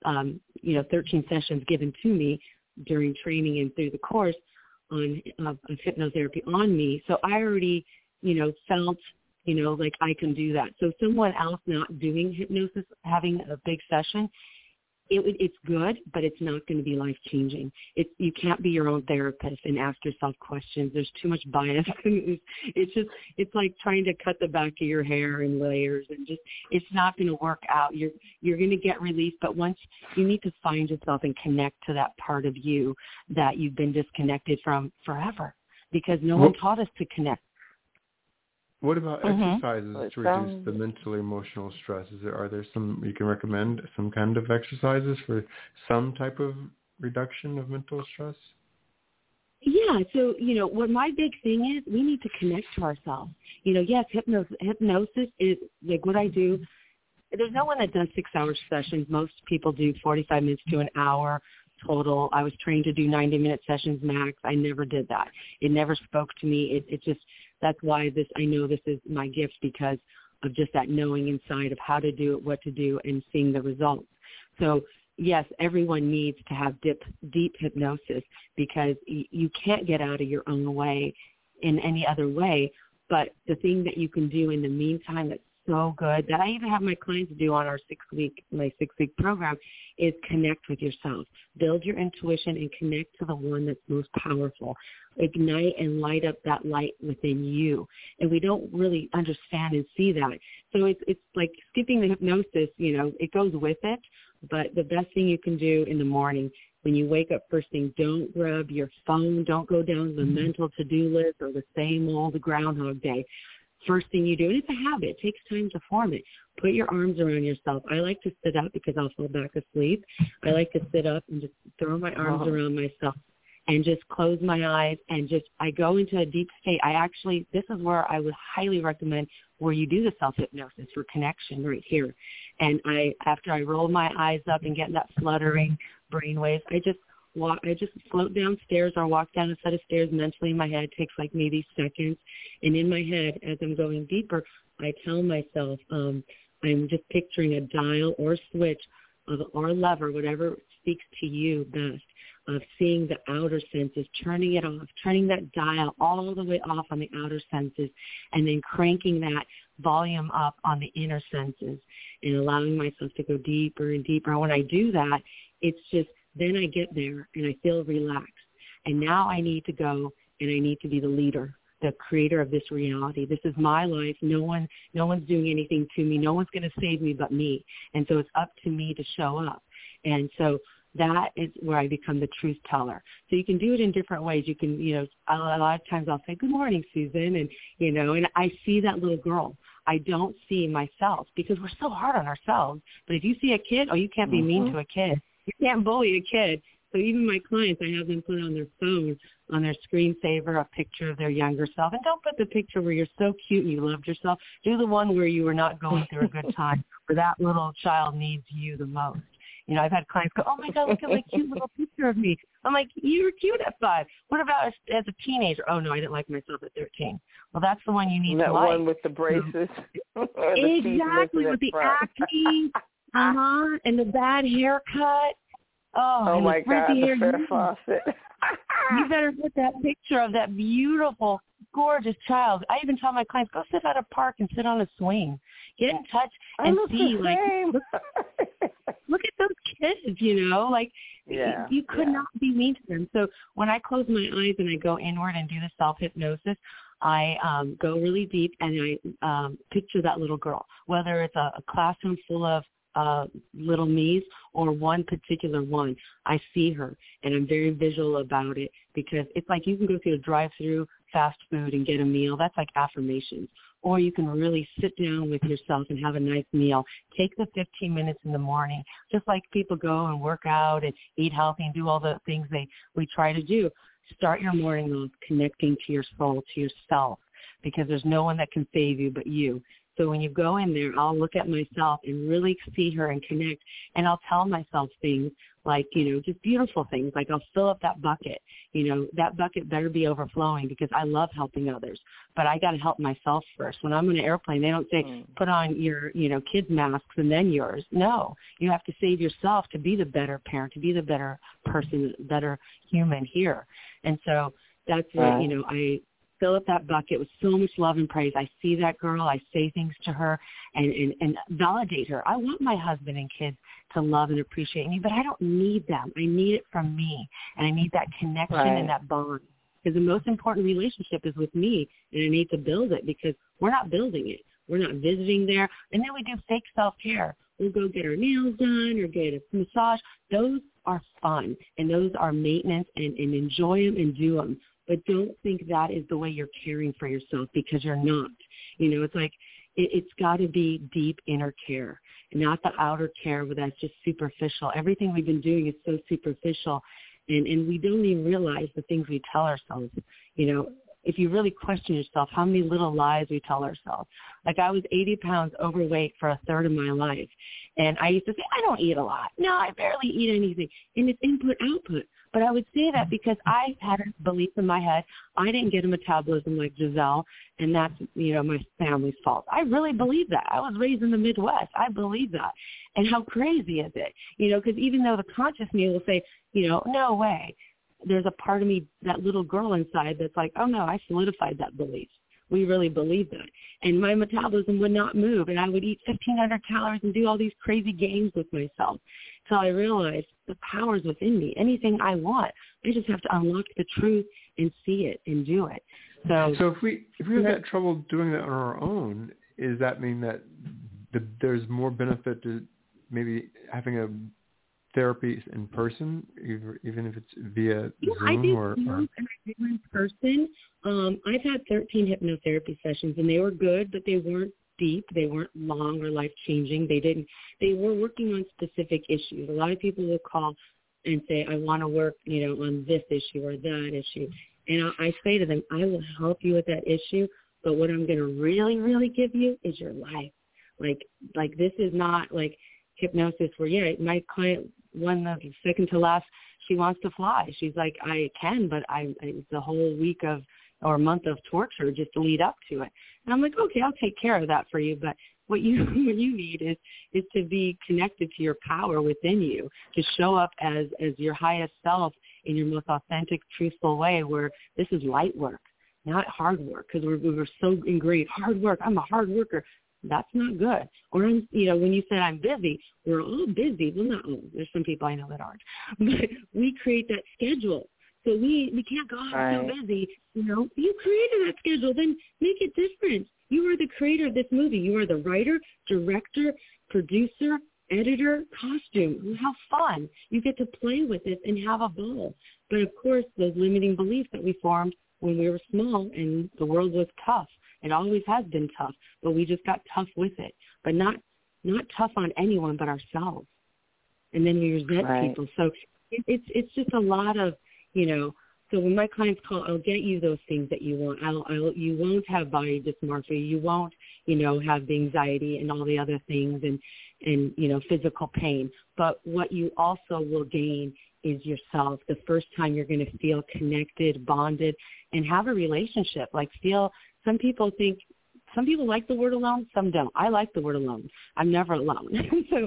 13 sessions given to me during training and through the course on of hypnotherapy on me. So I already, felt, like I can do that. So someone else not doing hypnosis, having a big session, it's good, but it's not going to be life-changing. You can't be your own therapist and ask yourself questions. There's too much bias. It's like trying to cut the back of your hair in layers, and it's not going to work out. You're going to get relief, but once you need to find yourself and connect to that part of you that you've been disconnected from forever, because no one taught us to connect. What about exercises to reduce the mental, emotional stress? Are there some you can recommend, some kind of exercises for some type of reduction of mental stress? Yeah. So, what my big thing is, we need to connect to ourselves. Yes, hypnosis is like what I do. There's no one that does 6-hour sessions. Most people do 45 minutes to an hour total. I was trained to do 90-minute sessions max. I never did that. It never spoke to me. It just, that's why I know this is my gift, because of just that knowing inside of how to do it, what to do, and seeing the results. So yes, everyone needs to have deep hypnosis, because you can't get out of your own way in any other way. But the thing that you can do in the meantime that's so good, that I even have my clients do on our 6-week program, is connect with yourself. Build your intuition and connect to the one that's most powerful. Ignite and light up that light within you. And we don't really understand and see that. So it's like skipping the hypnosis, it goes with it. But the best thing you can do in the morning, when you wake up first thing, don't grab your phone. Don't go down the mental to-do list or the same old Groundhog Day. First thing you do, and it's a habit, it takes time to form it. Put your arms around yourself. I like to sit up because I'll fall back asleep. I like to sit up and just throw my arms around myself and just close my eyes, and I go into a deep state. This is where I would highly recommend where you do the self-hypnosis for connection right here. And after I roll my eyes up and get that fluttering brainwaves, I just float downstairs or walk down a set of stairs mentally in my head. It takes like maybe seconds. And in my head, as I'm going deeper, I tell myself, I'm just picturing a dial or switch or lever, whatever speaks to you best, of seeing the outer senses, turning it off, turning that dial all the way off on the outer senses, and then cranking that volume up on the inner senses and allowing myself to go deeper and deeper. And when I do that, it's just, then I get there and I feel relaxed. And now I need to go and I need to be the leader, the creator of this reality. This is my life. No one's doing anything to me. No one's going to save me but me. And so it's up to me to show up. And so that is where I become the truth teller. So you can do it in different ways. You can, a lot of times I'll say, good morning, Susan. And, and I see that little girl. I don't see myself, because we're so hard on ourselves. But if you see a kid, you can't be mean to a kid. You can't bully a kid. So even my clients, I have them put on their phone, on their screensaver, a picture of their younger self. And don't put the picture where you're so cute and you loved yourself. Do the one where you were not going through a good time, where that little child needs you the most. You know, I've had clients go, oh, my God, look at my cute little picture of me. I'm like, you were cute at 5. What about as a teenager? Oh, no, I didn't like myself at 13. Well, that's the one you need that to like. That one with the braces. Exactly, with the acne. And the bad haircut. Oh my God, the Farrah Fawcett. You better put that picture of that beautiful, gorgeous child. I even tell my clients, go sit at a park and sit on a swing. Get in touch and see, like, look at those kids, you know, like you could not be mean to them. So when I close my eyes and I go inward and do the self-hypnosis, I go really deep and I picture that little girl, whether it's a classroom full of little me's or one particular one. I see her and I'm very visual about it because it's like you can go through a drive-through fast food and get a meal. That's like affirmations. Or you can really sit down with yourself and have a nice meal. Take the 15 minutes in the morning, just like people go and work out and eat healthy and do all the things we try to do. Start your morning off connecting to your soul, to yourself, because there's no one that can save you but you. So when you go in there, I'll look at myself and really see her and connect, and I'll tell myself things like, you know, just beautiful things, like I'll fill up that bucket. You know, that bucket better be overflowing because I love helping others, but I got to help myself first. When I'm on an airplane, they don't say, put on your, you know, kids' masks and then yours. No, you have to save yourself to be the better parent, to be the better person, better human here. And so that's what, you know, I fill up that bucket with so much love and praise. I see that girl. I say things to her and validate her. I want my husband and kids to love and appreciate me, but I don't need them. I need it from me, and I need that connection and that bond. Because the most important relationship is with me, and I need to build it because we're not building it. We're not visiting there. And then we do fake self-care. We'll go get our nails done or get a massage. Those are fun, and those are maintenance, and enjoy them and do them. But don't think that is the way you're caring for yourself because you're not. You know, it's like it's got to be deep inner care, not the outer care where that's just superficial. Everything we've been doing is so superficial, and we don't even realize the things we tell ourselves. You know, if you really question yourself, how many little lies we tell ourselves. Like I was 80 pounds overweight for a third of my life, and I used to say, I don't eat a lot. No, I barely eat anything. And it's input-output. But I would say that because I had a belief in my head. I didn't get a metabolism like Giselle, and that's, you know, my family's fault. I really believe that. I was raised in the Midwest. I believe that. And how crazy is it? You know, because even though the conscious me will say, you know, no way, there's a part of me, that little girl inside that's like, oh, no, I solidified that belief. We really believe that. And my metabolism would not move, and I would eat 1,500 calories and do all these crazy games with myself until I realized the power's within me. Anything I want, I just have to unlock the truth and see it and do it. So if we have that trouble doing that on our own, does that mean that there's more benefit to maybe having a therapy in person, even if it's via Zoom? I do Zoom and I do in person. I've had 13 hypnotherapy sessions, and they were good, but they weren't deep. They weren't long or life-changing. They were working on specific issues. A lot of people will call and say, I want to work, you know, on this issue or that issue. And I say to them, I will help you with that issue, but what I'm going to really, really give you is your life. Like this is not like hypnosis where, my client, one of the second to last, she wants to fly. She's like, I can, but it's a whole week of or month of torture just to lead up to it. And I'm like, okay, I'll take care of that for you. But what you need is to be connected to your power within you, to show up as your highest self in your most authentic, truthful way, where this is light work, not hard work, because we were so ingrained, hard work, I'm a hard worker. That's not good. Or, when you said I'm busy, we're all busy. Well, not all. There's some people I know that aren't. But we create that schedule. So we can't go, I'm so busy. You created that schedule. Then make it different. You are the creator of this movie. You are the writer, director, producer, editor, costume. How fun. You get to play with it and have a ball. But, of course, those limiting beliefs that we formed when we were small and the world was tough. It always has been tough, but we just got tough with it. But not tough on anyone but ourselves. And then we resent people. So it's just a lot of, So when my clients call, I'll get you those things that you want. You won't have body dysmorphia. You won't, have the anxiety and all the other things and physical pain. But what you also will gain is yourself. The first time you're going to feel connected, bonded, and have a relationship. Some people like the word alone, some don't. I like the word alone. I'm never alone. So,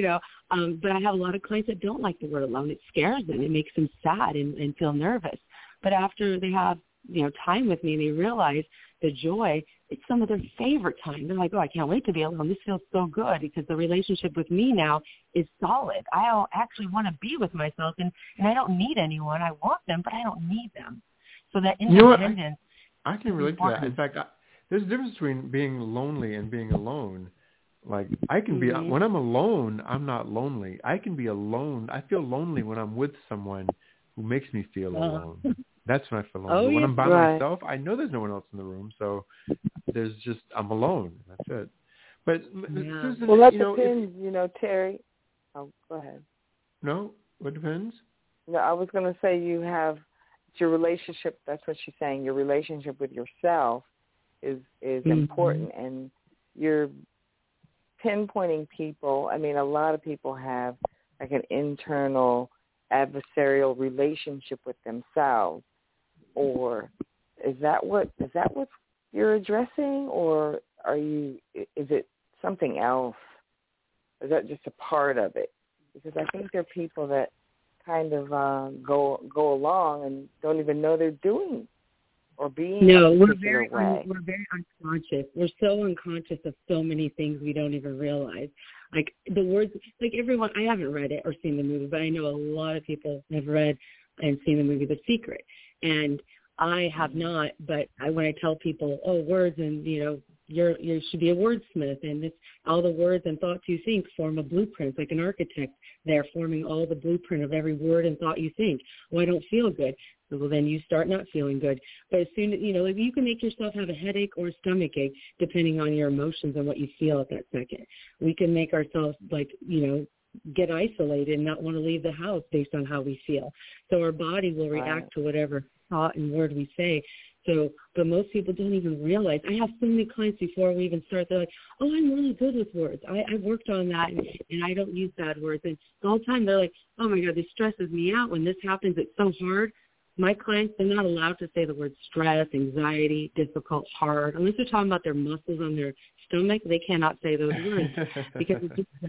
but I have a lot of clients that don't like the word alone. It scares them. It makes them sad and feel nervous. But after they have, time with me and they realize the joy, it's some of their favorite time. They're like, oh, I can't wait to be alone. This feels so good because the relationship with me now is solid. I actually want to be with myself, and I don't need anyone. I want them, but I don't need them. So that independence. I can relate to that. In fact, there's a difference between being lonely and being alone. Like I can be, when I'm alone, I'm not lonely. I can be alone. I feel lonely when I'm with someone who makes me feel alone. That's when I feel lonely. But when I'm by myself, I know there's no one else in the room. So I'm alone. That's it. But Susan, well, that depends, Terry. Oh, go ahead. No, what depends? No, I was going to say it's your relationship. That's what she's saying. Your relationship with yourself is important, and you're pinpointing people. I mean, a lot of people have like an internal adversarial relationship with themselves. Or is that what you're addressing, or is it something else? Is that just a part of it? Because I think there are people that kind of go along and don't even know they're doing or being. No, we're very unconscious. We're so unconscious of so many things we don't even realize. Like the words, like everyone. I haven't read it or seen the movie, but I know a lot of people have read and seen the movie The Secret. And I have not, but when I tell people, words, and you should be a wordsmith, and it's all the words and thoughts you think form a blueprint, like an architect. They're forming all the blueprint of every word and thought you think. Well, I don't feel good. Well, then you start not feeling good. But as soon as, you can make yourself have a headache or a stomach ache depending on your emotions and what you feel at that second. We can make ourselves get isolated and not want to leave the house based on how we feel. So our body will react to whatever thought and word we say. So, but most people don't even realize. I have so many clients before we even start, they're like, oh, I'm really good with words. I've worked on that, and I don't use bad words. And the whole time they're like, oh, my God, this stresses me out. When this happens, it's so hard. My clients, they're not allowed to say the word stress, anxiety, difficult, hard. Unless they're talking about their muscles on their stomach, they cannot say those words because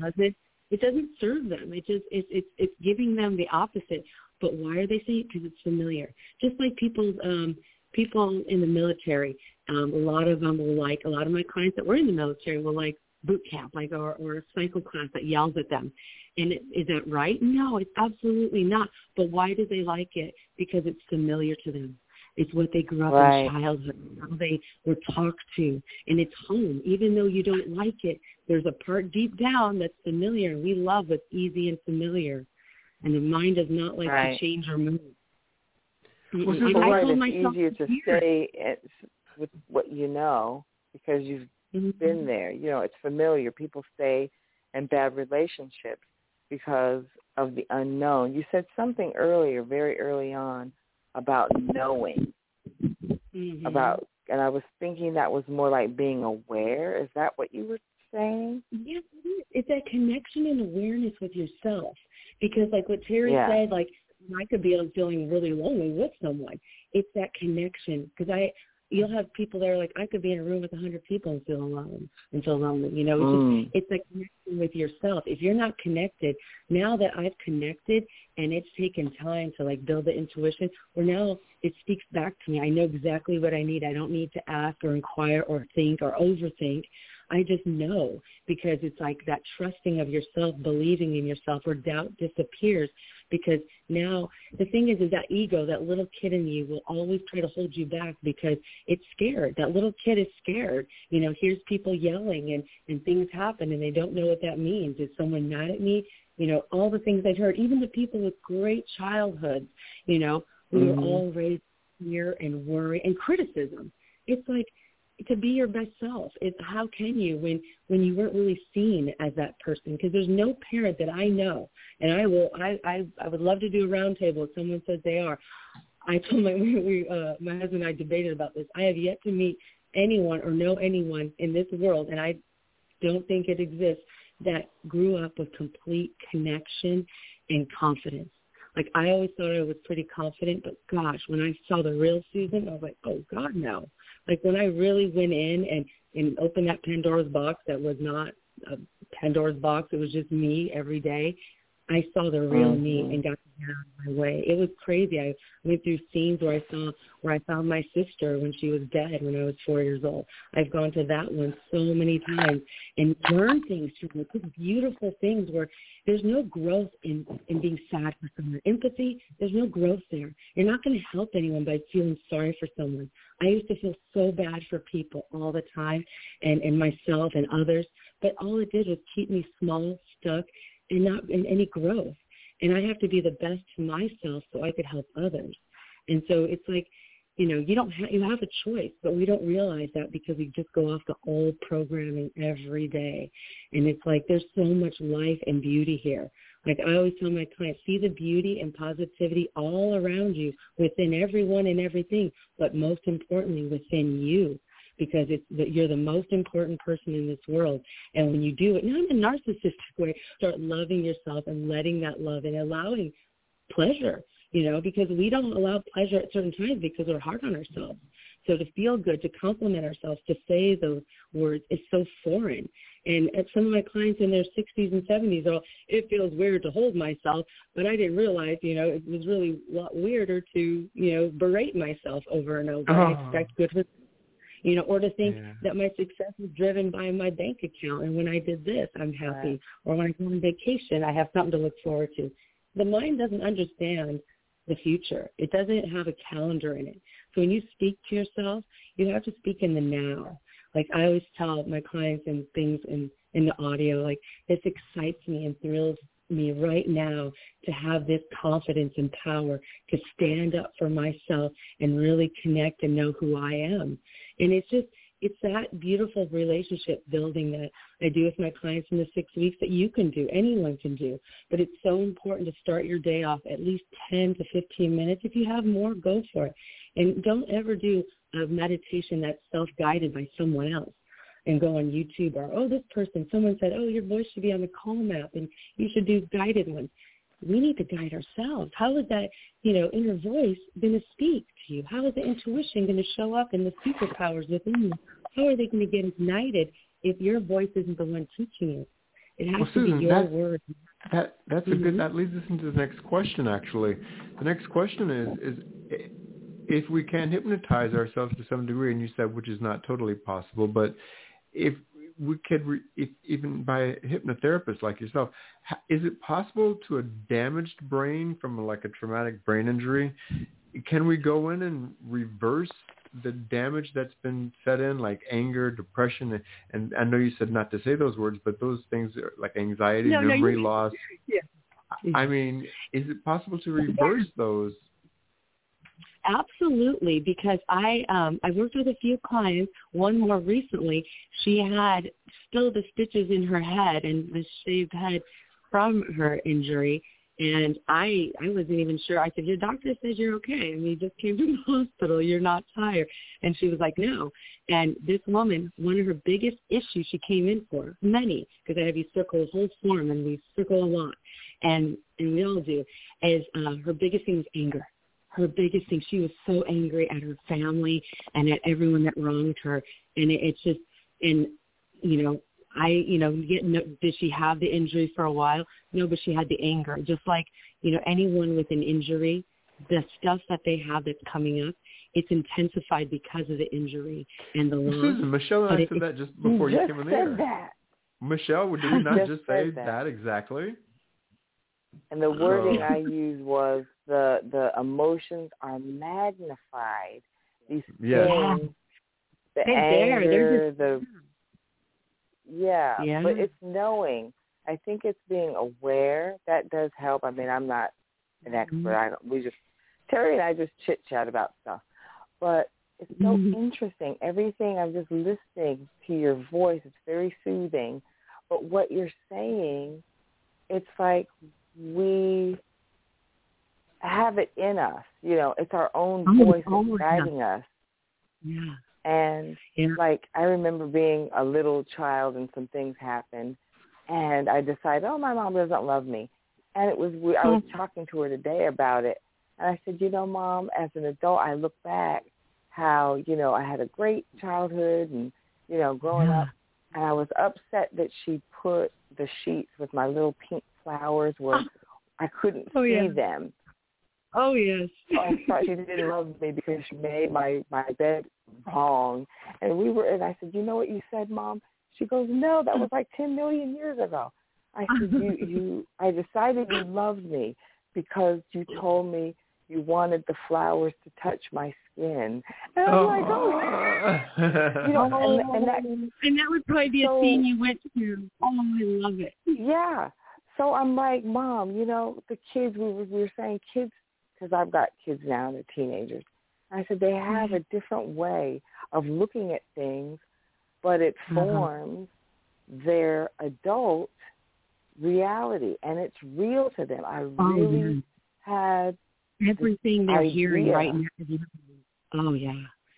it doesn't serve them. It's giving them the opposite. But why are they saying it? Because it's familiar. Just like people in the military, a lot of them will like, a lot of my clients that were in the military will like boot camp, or a cycle class that yells at them. And is that right? No, it's absolutely not. But why do they like it? Because it's familiar to them. It's what they grew up in childhood, how they were talked to, and it's home. Even though you don't like it, there's a part deep down that's familiar. We love what's easy and familiar, and the mind does not like to change or move. Well, it's easier to stay with what you know because you've been there. It's familiar. People stay in bad relationships because of the unknown. You said something earlier, very early on, about knowing. And I was thinking that was more like being aware. Is that what you were saying? Yes, it is. It's that connection and awareness with yourself. Because like what Terry said, like I could be feeling really lonely with someone. It's that connection. Because you'll have people that are like, I could be in a room with 100 people and feel alone and feel lonely. It's that connection with yourself. If you're not connected, now that I've connected and it's taken time to like build the intuition, now it speaks back to me. I know exactly what I need. I don't need to ask or inquire or think or overthink. I just know, because it's like that trusting of yourself, believing in yourself, where doubt disappears. Because now the thing is that ego, that little kid in you will always try to hold you back because it's scared. That little kid is scared. Here's people yelling and things happen and they don't know what that means. Is someone mad at me? All the things I've heard, even the people with great childhoods, we were all raised fear and worry and criticism. It's like, to be your best self. How can you when you weren't really seen as that person? Because there's no parent that I know, and I would love to do a roundtable if someone says they are. I told my husband and I debated about this. I have yet to meet anyone or know anyone in this world, and I don't think it exists, that grew up with complete connection and confidence. Like, I always thought I was pretty confident, but gosh, when I saw the real Susan, I was like, oh, God, no. Like, when I really went in and opened that Pandora's box that was not a Pandora's box, it was just me every day, I saw the real me and got to get out of my way. It was crazy. I went through scenes where I found my sister when she was dead when I was 4 years old. I've gone to that one so many times and learned things from it. Just beautiful things where there's no growth in being sad for someone. Empathy, there's no growth there. You're not going to help anyone by feeling sorry for someone. I used to feel so bad for people all the time and myself and others, but all it did was keep me small, stuck, and not in any growth. And I have to be the best to myself so I could help others. And so it's like, you have a choice, but we don't realize that because we just go off the old programming every day. And it's like there's so much life and beauty here. Like I always tell my clients, see the beauty and positivity all around you, within everyone and everything, but most importantly within you. Because you're the most important person in this world. And when you do it, not in a narcissistic way, start loving yourself and letting that love and allowing pleasure, because we don't allow pleasure at certain times because we're hard on ourselves. So to feel good, to compliment ourselves, to say those words is so foreign. And some of my clients in their 60s and 70s, it feels weird to hold myself, but I didn't realize, it was really a lot weirder to, berate myself over and over. I expect good results. Or to think that my success is driven by my bank account. And when I did this, I'm happy. Right. Or when I go on vacation, I have something to look forward to. The mind doesn't understand the future. It doesn't have a calendar in it. So when you speak to yourself, you have to speak in the now. Like I always tell my clients and things in the audio, like this excites me and thrills me right now to have this confidence and power to stand up for myself and really connect and know who I am. And it's that beautiful relationship building that I do with my clients in the 6 weeks that you can do, anyone can do. But it's so important to start your day off at least 10 to 15 minutes. If you have more, go for it. And don't ever do a meditation that's self-guided by someone else. And go on YouTube or, this person, someone said, your voice should be on the Calm app and you should do guided ones. We need to guide ourselves. How is that, inner voice going to speak to you? How is the intuition going to show up in the superpowers within you? How are they going to get ignited if your voice isn't the one teaching you? It has to Susan, be your word. That's a good, that leads us into the next question, actually. The next question is if we can hypnotize ourselves to some degree, and you said which is not totally possible, but if we could, even by a hypnotherapist like yourself, is it possible to a damaged brain from like a traumatic brain injury? Can we go in and reverse the damage that's been set in, like anger, depression, and I know you said not to say those words, but those things are like anxiety, memory loss. Yeah. I mean, is it possible to reverse those? Absolutely, because I worked with a few clients, one more recently. She had still the stitches in her head and the shaved head from her injury, and I wasn't even sure. I said, your doctor says you're okay. I mean, you just came from the hospital. You're not tired. And she was like, no. And this woman, one of her biggest issues she came in for, many, because I have you circle the whole form, and we circle a lot, and we all do, is her biggest thing was anger. Her biggest thing, she was so angry at her family and at everyone that wronged her. And it's just, and, did she have the injury for a while? No, but she had the anger. Just like, anyone with an injury, the stuff that they have that's coming up, it's intensified because of the injury and the loss. Susan, Michelle and I said that just before you came in there. That. Michelle, did we not just say that exactly? And the wording I used was the emotions are magnified. These things, the anger, but it's knowing. I think it's being aware. That does help. I mean, I'm not an expert. Terry and I just chit-chat about stuff. But it's so interesting. Everything, I'm just listening to your voice. It's very soothing. But what you're saying, it's like we have it in us. You know, it's our own voice that's guiding us. Yeah. And like, I remember being a little child and some things happened, and I decided, oh, my mom doesn't love me. And it was I was talking to her today about it, and I said, you know, Mom, as an adult, I look back how, you know, I had a great childhood and, you know, growing up, and I was upset that she put the sheets with my little pink flowers where I couldn't see them. Oh, yes. So I thought she didn't love me because she made my bed wrong. And I said, you know what you said, Mom? She goes, no, that was like 10 million years ago. I said, I decided you loved me because you told me you wanted the flowers to touch my skin. And I'm like, oh. You know, and that would probably be a scene you went to. Oh, I love it. Yeah. So I'm like, Mom, you know, the kids, we were saying kids, because I've got kids now, they're teenagers. I said they have a different way of looking at things, but it forms their adult reality, and it's real to them. I really had everything they're hearing right now. Oh, yeah.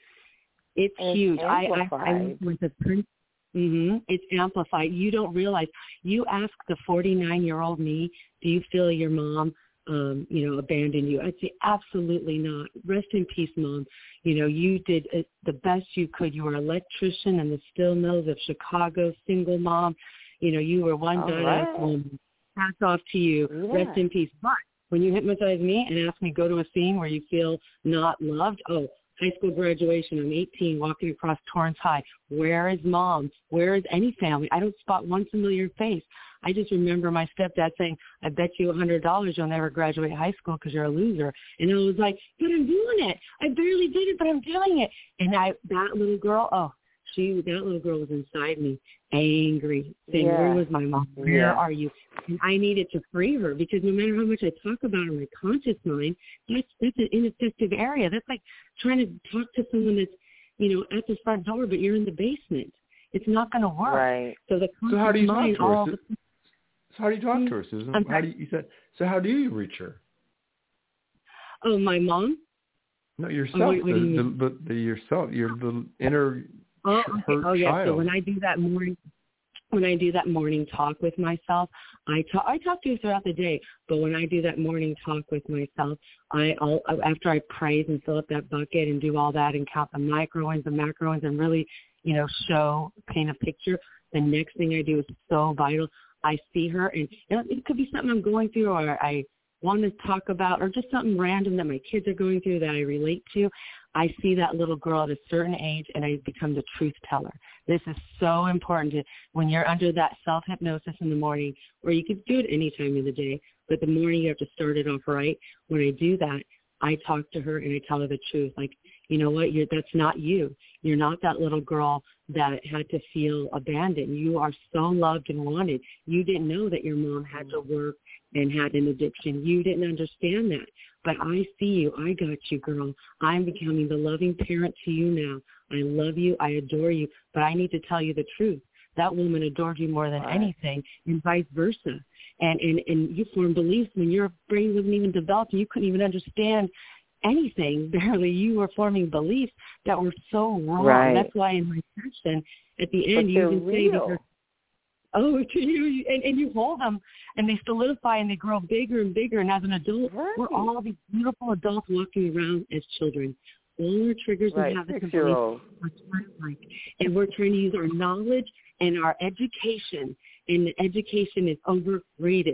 It's huge. I with the Prince. It's amplified. You don't realize. You ask the 49-year-old me, do you feel your mom abandoned you? I'd say absolutely not. Rest in peace, Mom. You know, you did the best you could. You were an electrician in the steel mills of Chicago, single mom. You know, you were one badass woman. Hats off to you. Yeah. Rest in peace. But when you hypnotize me and ask me to go to a scene where you feel not loved, high school graduation, I'm 18, walking across Torrance High. Where is Mom? Where is any family? I don't spot one familiar face. I just remember my stepdad saying, I bet you $100 you'll never graduate high school because you're a loser. And I was like, but I'm doing it. I barely did it, but I'm doing it. And that little girl, that little girl was inside me, angry, saying, where was my mom? Where are you? And I needed to free her because no matter how much I talk about her in my conscious mind, that's an ineffective area. That's like trying to talk to someone that's, you know, at the front door, but you're in the basement. It's not going to work. Right. So how do you talk to her? So how do you talk to her, Susan? So how do you reach her? Oh, my mom? No, yourself. Yourself. You're the inner hurt child. So when I do that morning talk with myself, I talk to you throughout the day. But when I do that morning talk with myself, after I praise and fill up that bucket and do all that and count the microwinds, the macrowinds, and really, you know, paint a picture. The next thing I do is so vital. I see her, and it could be something I'm going through, or I want to talk about, or just something random that my kids are going through that I relate to. I see that little girl at a certain age, and I become the truth teller. This is so important when you're under that self-hypnosis in the morning, or you could do it any time of the day, but the morning you have to start it off right. When I do that, I talk to her and I tell her the truth. Like, you know what, that's not you. You're not that little girl that had to feel abandoned. You are so loved and wanted. You didn't know that your mom had to work and had an addiction. You didn't understand that. But I see you. I got you, girl. I'm becoming the loving parent to you now. I love you. I adore you. But I need to tell you the truth. That woman adored you more than anything, and vice versa. And you formed beliefs when your brain wasn't even developed and you couldn't even understand anything, barely. You were forming beliefs that were so wrong. Right. That's why in my session, at the end, you even say to you, and you hold them, and they solidify and they grow bigger and bigger. And as an adult, we're all these beautiful adults walking around as children. All our triggers and habits and beliefs are childlike. And we're trying to use our knowledge and our education, and the education is overrated.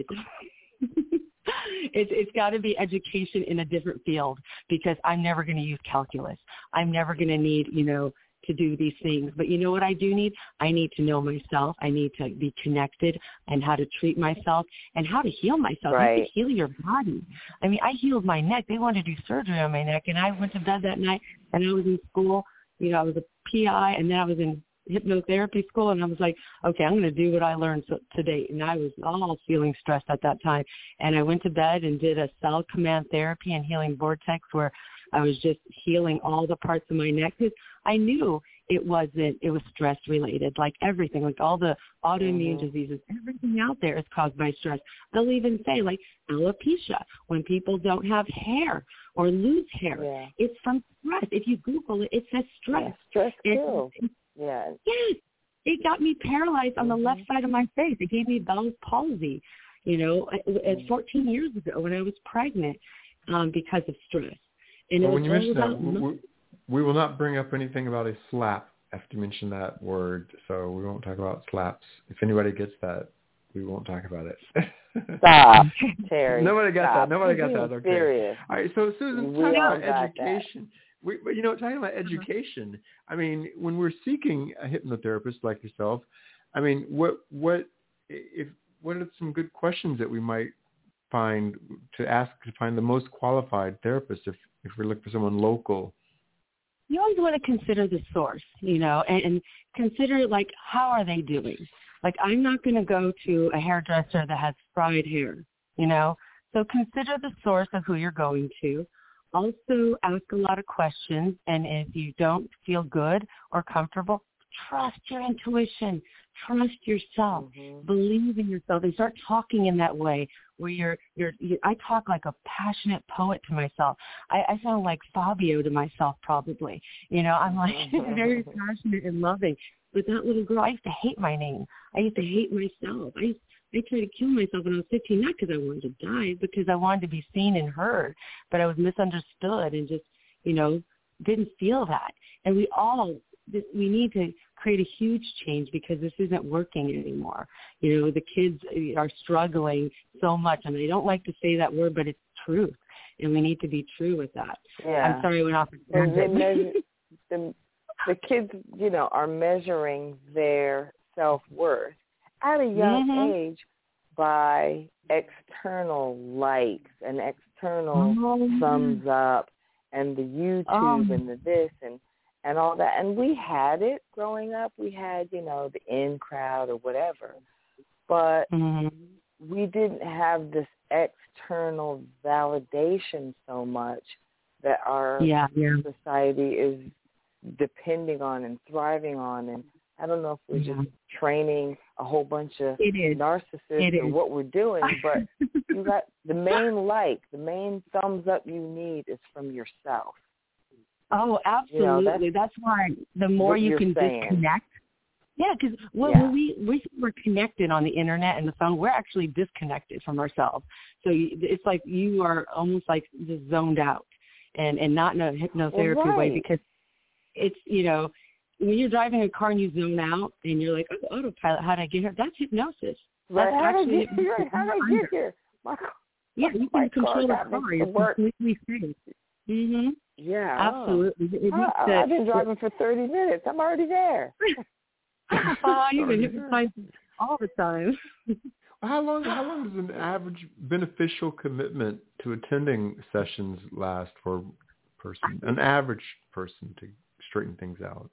It's got to be education in a different field, because I'm never going to use calculus. I'm never going to need, to do these things. But you know what I do need? I need to know myself. I need to be connected and how to treat myself and how to heal myself. Right. You have to heal your body. I mean, I healed my neck. They wanted to do surgery on my neck, and I went to bed that night, and I was in school. I was a PI, and then I was in hypnotherapy school, and I was like, okay, I'm going to do what I learned to date. And I was all feeling stressed at that time. And I went to bed and did a cell command therapy and healing vortex, where I was just healing all the parts of my neck, because I knew it was stress related, like everything, like all the autoimmune diseases, everything out there is caused by stress. They'll even say like alopecia, when people don't have hair or lose hair, it's from stress. If you Google it, it says stress. Yeah, stress kills. Yes. It got me paralyzed on the left side of my face. It gave me Bell's palsy, at 14 years ago when I was pregnant because of stress. And when you mention that, we will not bring up anything about a slap after you mention that word, so we won't talk about slaps. If anybody gets that, we won't talk about it. Stop, Terry. Nobody got that. Nobody got that. Okay. Serious. All right. So, Susan, talking about education. Talking about education. I mean, when we're seeking a hypnotherapist like yourself, I mean, what are some good questions that we might find to ask to find the most qualified therapist if we're looking for someone local? You always want to consider the source, and consider, like, how are they doing? Like, I'm not going to go to a hairdresser that has fried hair, So consider the source of who you're going to. Also ask a lot of questions, and if you don't feel good or comfortable, trust your intuition. Trust yourself. Believe in yourself, and start talking in that way where I talk like a passionate poet to myself. I sound like Fabio to myself probably. I'm like very passionate and loving. But that little girl, I used to hate my name. I used to hate myself. I tried to kill myself when I was 15, not because I wanted to die, because I wanted to be seen and heard. But I was misunderstood and just, didn't feel that. And we need to create a huge change because this isn't working anymore. The kids are struggling so much, and I don't like to say that word, but it's truth, and we need to be true with that. Yeah. I'm sorry I went off. The kids, are measuring their self-worth at a young age by external likes and external thumbs up and the YouTube and the this and all that. And we had it growing up. We had, the in crowd or whatever. But we didn't have this external validation so much that our society is depending on and thriving on. And I don't know if we're just training a whole bunch of narcissists or what we're doing, but you got the main thumbs up you need is from yourself. Oh, absolutely. That's why the more you can disconnect. Yeah, because when we're connected on the internet and the phone, we're actually disconnected from ourselves. So it's like you are almost like just zoned out and not in a hypnotherapy way, because it's, when you're driving a car and you zone out and you're like, oh, autopilot, how did I get here? That's hypnosis. Right. How did I get here? You can control the car. You're completely safe. Yeah. Absolutely. I've been driving for 30 minutes. I'm already there. You've been hypnotized all the time. How long does an average beneficial commitment to attending sessions last for an average person to straighten things out?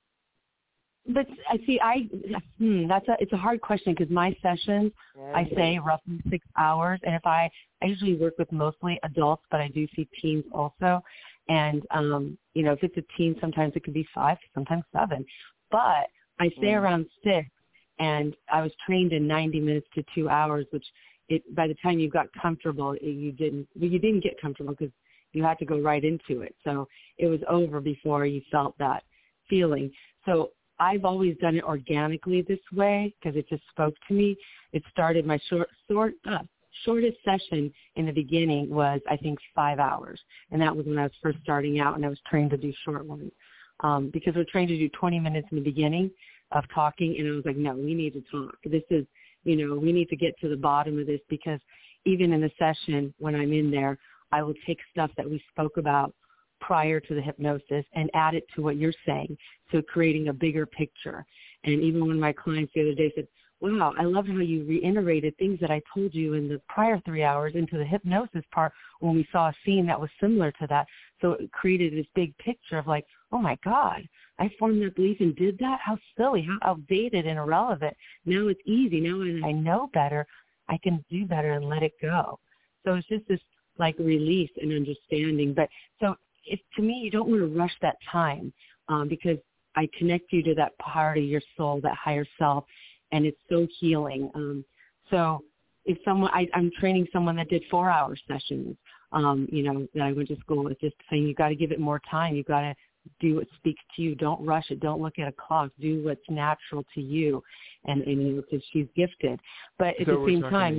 But I see, it's a hard question because my sessions, I say roughly 6 hours, and if I usually work with mostly adults, but I do see teens also, and if it's a teen, sometimes it could be 5, sometimes 7, but I say around 6, and I was trained in 90 minutes to 2 hours, which by the time you got comfortable, you didn't get comfortable because you had to go right into it, so it was over before you felt that feeling. So I've always done it organically this way because it just spoke to me. It started my shortest session in the beginning was, I think, 5 hours. And that was when I was first starting out and I was trained to do short ones. Because we're trained to do 20 minutes in the beginning of talking. And I was like, no, we need to talk. This is, we need to get to the bottom of this, because even in the session when I'm in there, I will take stuff that we spoke about prior to the hypnosis and add it to what you're saying, so creating a bigger picture. And even one of my clients the other day said, wow, I love how you reiterated things that I told you in the prior 3 hours into the hypnosis part when we saw a scene that was similar to that. So it created this big picture of like, oh my God, I formed that belief and did that? How silly, how outdated and irrelevant. Now it's easy. Now that I know better, I can do better and let it go. So it's just this like release and understanding. But so to me, you don't want to rush that time because I connect you to that part of your soul, that higher self, and it's so healing. So if someone, I'm training someone that did 4-hour sessions, that I went to school with, just saying you got to give it more time. You got to do what speaks to you. Don't rush it. Don't look at a clock. Do what's natural to you. And because she's gifted. But at the same time,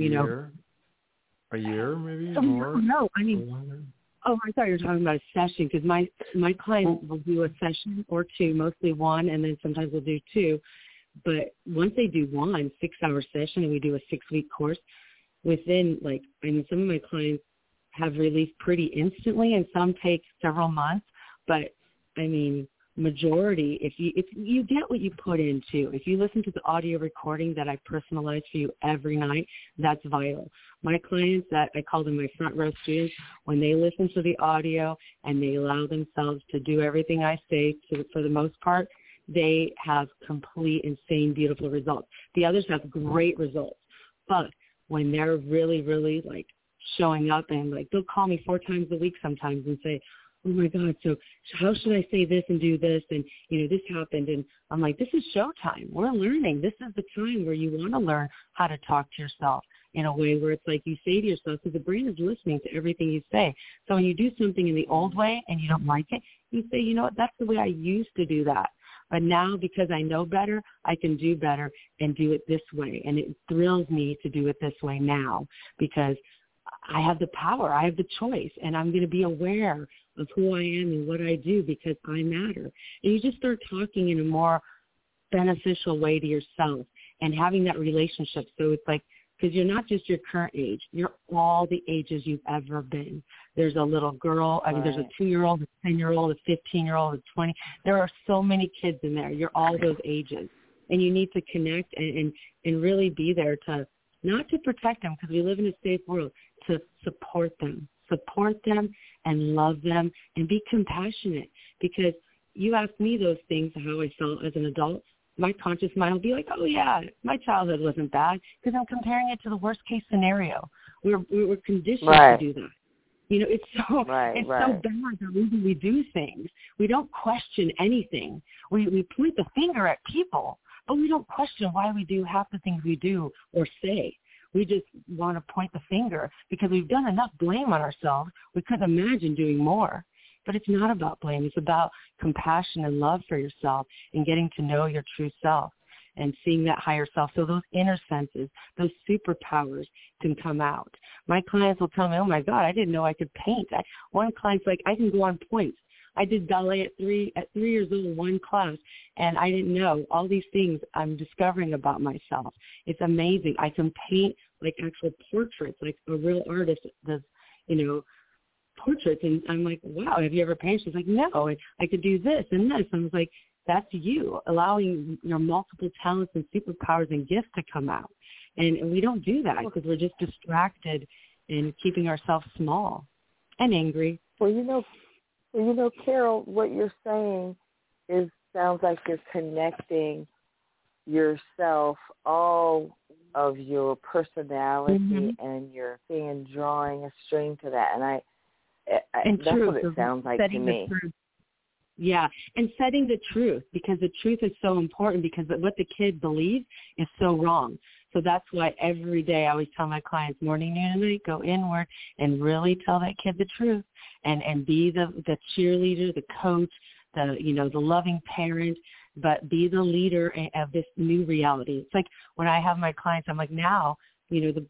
a year maybe? More? No, I mean, I thought you were talking about a session, because my clients will do a session or two, mostly one, and then sometimes we'll do two. But once they do one 6-hour session and we do a 6-week course, within some of my clients have relief pretty instantly, and some take several months. But I mean, majority, if you get what you put into, if you listen to the audio recording that I personalize for you every night, that's vital. My clients, that I call them my front row students, when they listen to the audio and they allow themselves to do everything I say, for the most part, they have complete, insane, beautiful results. The others have great results. But when they're really, really showing up, and they'll call me 4 times a week sometimes and say, oh my God, so how should I say this and do this? And, this happened. And I'm like, this is showtime. We're learning. This is the time where you want to learn how to talk to yourself in a way where it's like you say to yourself, because the brain is listening to everything you say. So when you do something in the old way and you don't like it, you say, you know what, that's the way I used to do that. But now, because I know better, I can do better and do it this way. And it thrills me to do it this way now, because I have the power, I have the choice, and I'm going to be aware of who I am and what I do, because I matter. And you just start talking in a more beneficial way to yourself and having that relationship. So it's because you're not just your current age, you're all the ages you've ever been. There's a little girl, there's a 2-year-old, a 10-year-old, a 15-year-old, a 20. There are so many kids in there. You're all those ages. And you need to connect and really be there to, not to protect them, because we live in a safe world, to support them and love them and be compassionate. Because you ask me those things, how I felt as an adult, my conscious mind will be like, oh yeah, my childhood wasn't bad, because I'm comparing it to the worst case scenario. We're conditioned to do that. It's so bad the reason we do things. We don't question anything. We point the finger at people, but we don't question why we do half the things we do or say. We just want to point the finger because we've done enough blame on ourselves. We couldn't imagine doing more. But it's not about blame. It's about compassion and love for yourself and getting to know your true self and seeing that higher self. So those inner senses, those superpowers can come out. My clients will tell me, oh, my God, I didn't know I could paint. One client's like, I can go on points. I did ballet at 3 years old, one class, and I didn't know all these things I'm discovering about myself. It's amazing. I can paint actual portraits, like a real artist does, portraits. And I'm like, wow, have you ever painted? She's like, no, and I could do this and this. And I was like, that's you, allowing your multiple talents and superpowers and gifts to come out. And we don't do that because we're just distracted and keeping ourselves small and angry. Well, Carol, what you're saying sounds like you're connecting yourself, all of your personality, and you're drawing a string to that. And that's what it sounds like to me. Yeah, and setting the truth, because the truth is so important, because what the kid believes is so wrong. So that's why every day I always tell my clients, morning, noon, and night, go inward and really tell that kid the truth and be the cheerleader, the coach, the loving parent, but be the leader of this new reality. It's like when I have my clients, I'm like, now, the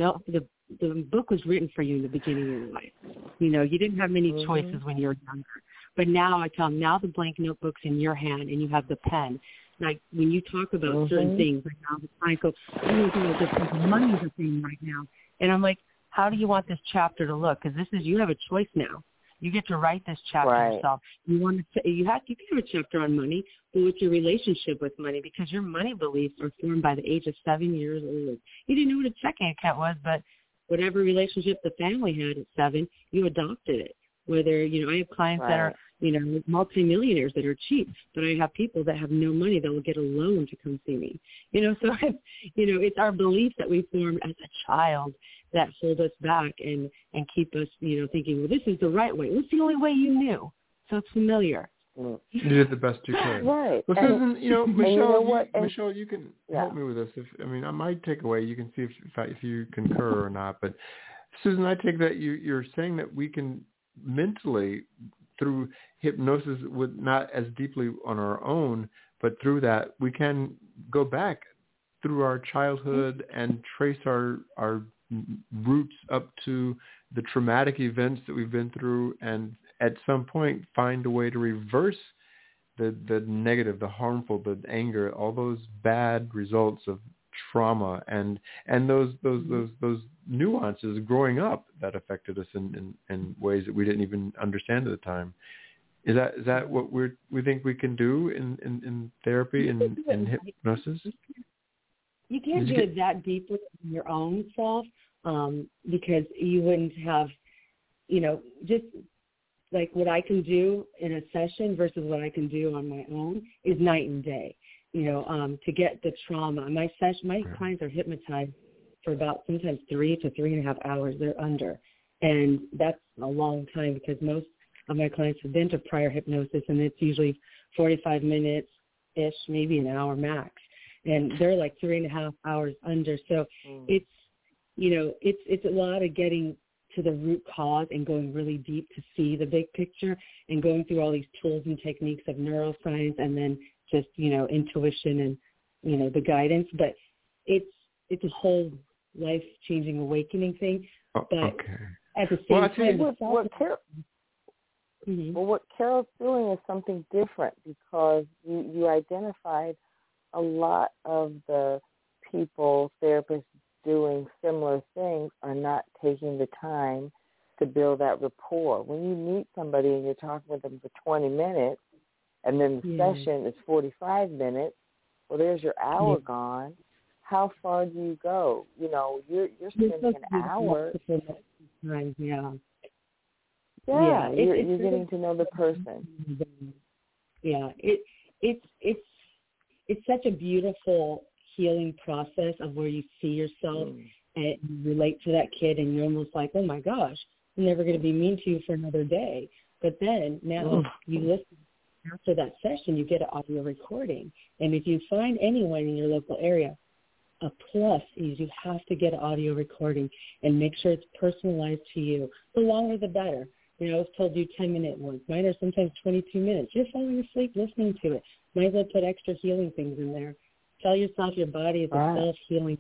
book was written for you in the beginning of your life. You didn't have many choices when you were younger. But now I tell them, now the blank notebook's in your hand and you have the pen. Like when you talk about certain things, like now the client goes, oh, money's a thing right now. And I'm like, how do you want this chapter to look? Because you have a choice now. You get to write this chapter yourself. You can have a chapter on money, but what's your relationship with money? Because your money beliefs are formed by the age of 7 years old. You didn't know what a checking account was, but whatever relationship the family had at 7, you adopted it. Whether, I have clients that are, multimillionaires that are cheap, but I have people that have no money that will get a loan to come see me. So it's our beliefs that we formed as a child that hold us back and keep us, thinking, well, this is the right way. What's the only way you knew? So it's familiar. You did the best you could. Right. Well, Susan, Michelle, Michelle, you can help me with this. My takeaway, you can see if you concur or not. But Susan, I take that you're saying that we can mentally, through hypnosis, with not as deeply on our own, but through that we can go back through our childhood and trace our roots up to the traumatic events that we've been through, and at some point find a way to reverse the negative, the harmful, the anger, all those bad results of trauma and those nuances growing up that affected us in ways that we didn't even understand at the time. Is that what we think we can do in therapy and in hypnosis? You can't do it that deeply in your own self, because you wouldn't have, just like what I can do in a session versus what I can do on my own is night and day. To get the trauma. My clients are hypnotized for about sometimes 3 to 3.5 hours. They're under, and that's a long time because most of my clients have been to prior hypnosis, and it's usually 45 minutes ish, maybe an hour max, and they're like 3.5 hours under. So it's a lot of getting to the root cause and going really deep to see the big picture and going through all these tools and techniques of neuroscience and then just, intuition and, the guidance. But it's a whole life-changing awakening thing. But at the same time, what Carol's doing is something different, because you identified a lot of the people, therapists doing similar things are not taking the time to build that rapport. When you meet somebody and you're talking with them for 20 minutes and then the session is 45 minutes, well, there's your hour gone. How far do you go? You're spending an hour. You're getting to know the person. Yeah, it's such a beautiful healing process of where you see yourself and you relate to that kid, and you're almost like, oh my gosh, I'm never going to be mean to you for another day. But then now you listen. After that session, you get an audio recording, and if you find anyone in your local area, a plus is you have to get an audio recording and make sure it's personalized to you. The longer, the better. I was told you 10-minute ones. Mine are sometimes 22 minutes. You're falling asleep listening to it. Might as well put extra healing things in there. Tell yourself your body is a self-healing.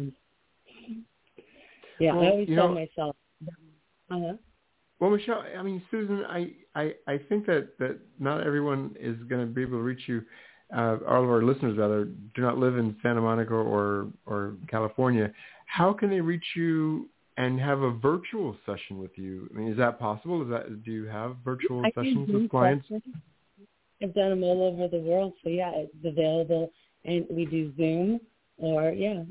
Yeah, I always tell myself. Well, Michelle, Susan, I think that not everyone is going to be able to reach you. All of our listeners, rather, do not live in Santa Monica or California. How can they reach you and have a virtual session with you? Is that possible? Do you have virtual sessions with clients? I've done them all over the world, so it's available, and we do Zoom or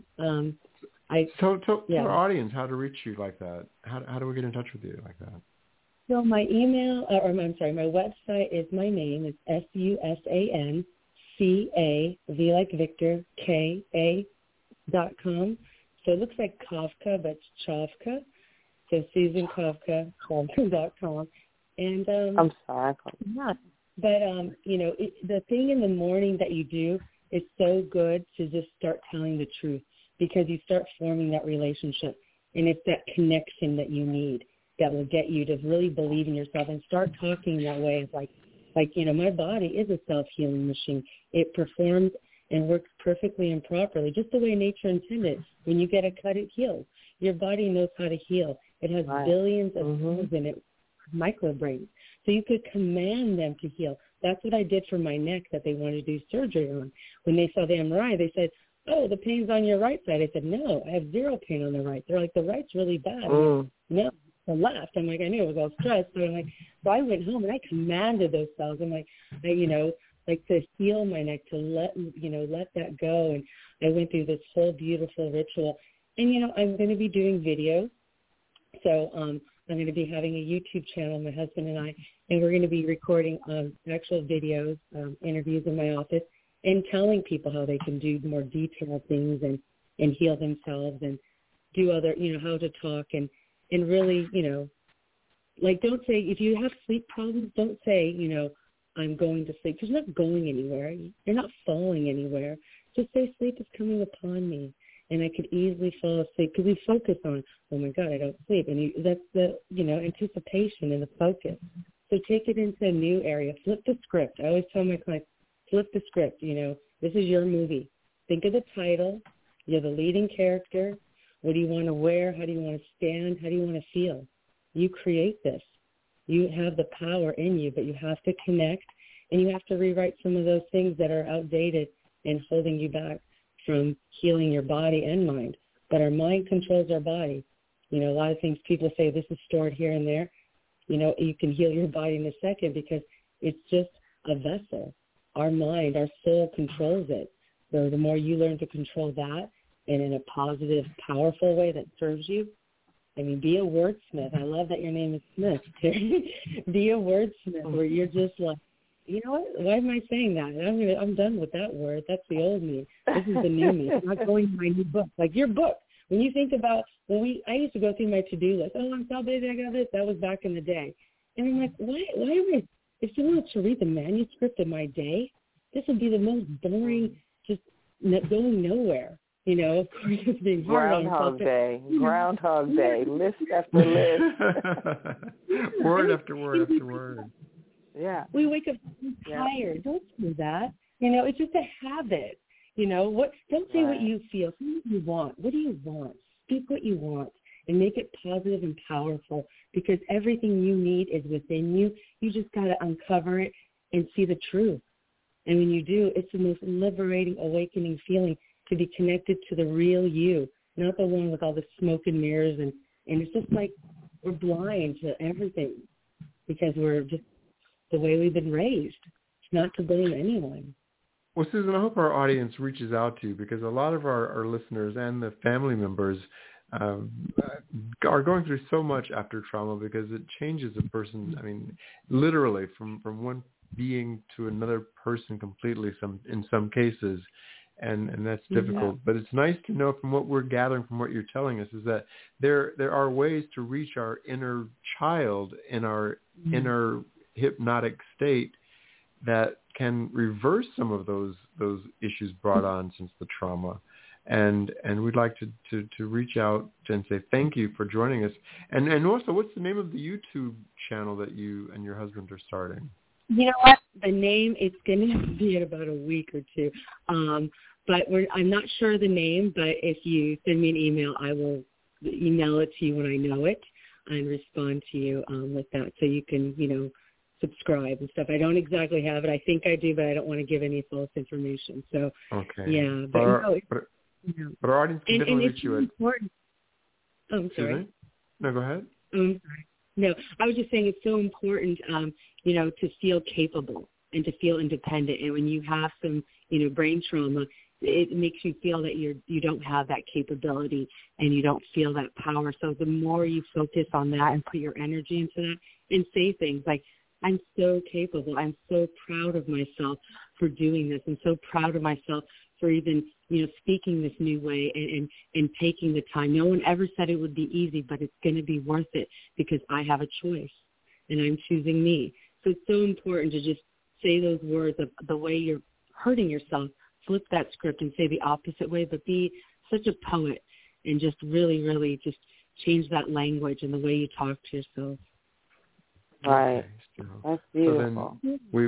Tell our audience how to reach you like that. How do we get in touch with you like that? So my email, my website is my name. It's SUSANCA, V like Victor, KA.com. So it looks like Kafka, but it's Chavka. So Susan Kafka, Kafka.com. And I'm sorry. But the thing in the morning that you do is so good to just start telling the truth, because you start forming that relationship, and it's that connection that you need that will get you to really believe in yourself and start talking that way. It's like my body is a self-healing machine. It performs and works perfectly and properly, just the way nature intended. When you get a cut, it heals. Your body knows how to heal. It has billions of cells in it, microbrains. So you could command them to heal. That's what I did for my neck that they wanted to do surgery on. When they saw the MRI, they said, oh, the pain's on your right side. I said, no, I have zero pain on the right. They're like, the right's really bad. No, the left. I'm like, I knew it was all stressed. So I'm like, so I went home and I commanded those cells. I'm like, to heal my neck, to let that go. And I went through this whole beautiful ritual. And, I'm going to be doing videos. So I'm going to be having a YouTube channel, my husband and I, and we're going to be recording actual videos, interviews in my office, and telling people how they can do more detailed things and heal themselves and do other, how to talk and really, don't say, if you have sleep problems, don't say, I'm going to sleep. Because you're not going anywhere. You're not falling anywhere. Just say sleep is coming upon me. And I could easily fall asleep because we focus on, oh, my God, I don't sleep. And that's the, anticipation and the focus. So take it into a new area. Flip the script. I always tell my clients, flip the script. This is your movie. Think of the title. You're the leading character. What do you want to wear? How do you want to stand? How do you want to feel? You create this. You have the power in you, but you have to connect, and you have to rewrite some of those things that are outdated and holding you back from healing your body and mind. But our mind controls our body. A lot of things people say, this is stored here and there. You can heal your body in a second because it's just a vessel. Our mind, our soul controls it. So the more you learn to control that and in a positive, powerful way that serves you, be a wordsmith. I love that your name is Smith. Be a wordsmith where you're just like, you know what? Why am I saying that? I'm done with that word. That's the old me. This is the new me. I'm not going to my new book. Like your book. When you think about, I used to go through my to-do list. Oh, I'm so busy. I got this. That was back in the day. And I'm like, why am I, if someone were to read the manuscript of my day, this would be the most boring, just going nowhere. Of course, it's being hard Groundhog Day, list after list. Word after word after word. Yeah. We wake up tired. Don't do that. It's just a habit. Don't say what you feel. Say what you want. What do you want? Speak what you want and make it positive and powerful because everything you need is within you. You just got to uncover it and see the truth. And when you do, it's the most liberating, awakening feeling to be connected to the real you, not the one with all the smoke and mirrors. And it's just like we're blind to everything because we're just the way we've been raised. It's not to blame anyone. Well, Susan, I hope our audience reaches out to you because a lot of our listeners and the family members are going through so much after trauma because it changes a person, literally from one being to another person completely in some cases. And that's difficult. But it's nice to know from what we're gathering from what you're telling us is that there are ways to reach our inner child in our inner hypnotic state that can reverse some of those issues brought on since the trauma. And we'd like to reach out and say thank you for joining us. And also, what's the name of the YouTube channel that you and your husband are starting? You know what? The name, it's going to be in about a week or two. But I'm not sure the name, but if you send me an email, I will email it to you when I know it and respond to you with that so you can, subscribe and stuff. I don't exactly have it. I think I do, but I don't want to give any false information. So, okay. Yeah. But our audience can definitely reach you at... important. Oh, I'm sorry. Susan? No, go ahead. I'm sorry. No, I was just saying it's so important, to feel capable and to feel independent. And when you have some, brain trauma, it makes you feel that you don't have that capability and you don't feel that power. So the more you focus on that and put your energy into that and say things like, I'm so capable. I'm so proud of myself for doing this. I'm so proud of myself for even, speaking this new way and taking the time. No one ever said it would be easy, but it's going to be worth it because I have a choice and I'm choosing me. So it's so important to just say those words of the way you're hurting yourself, flip that script and say the opposite way, but be such a poet and just really, really just change that language and the way you talk to yourself. Right. Okay, that's beautiful. So then we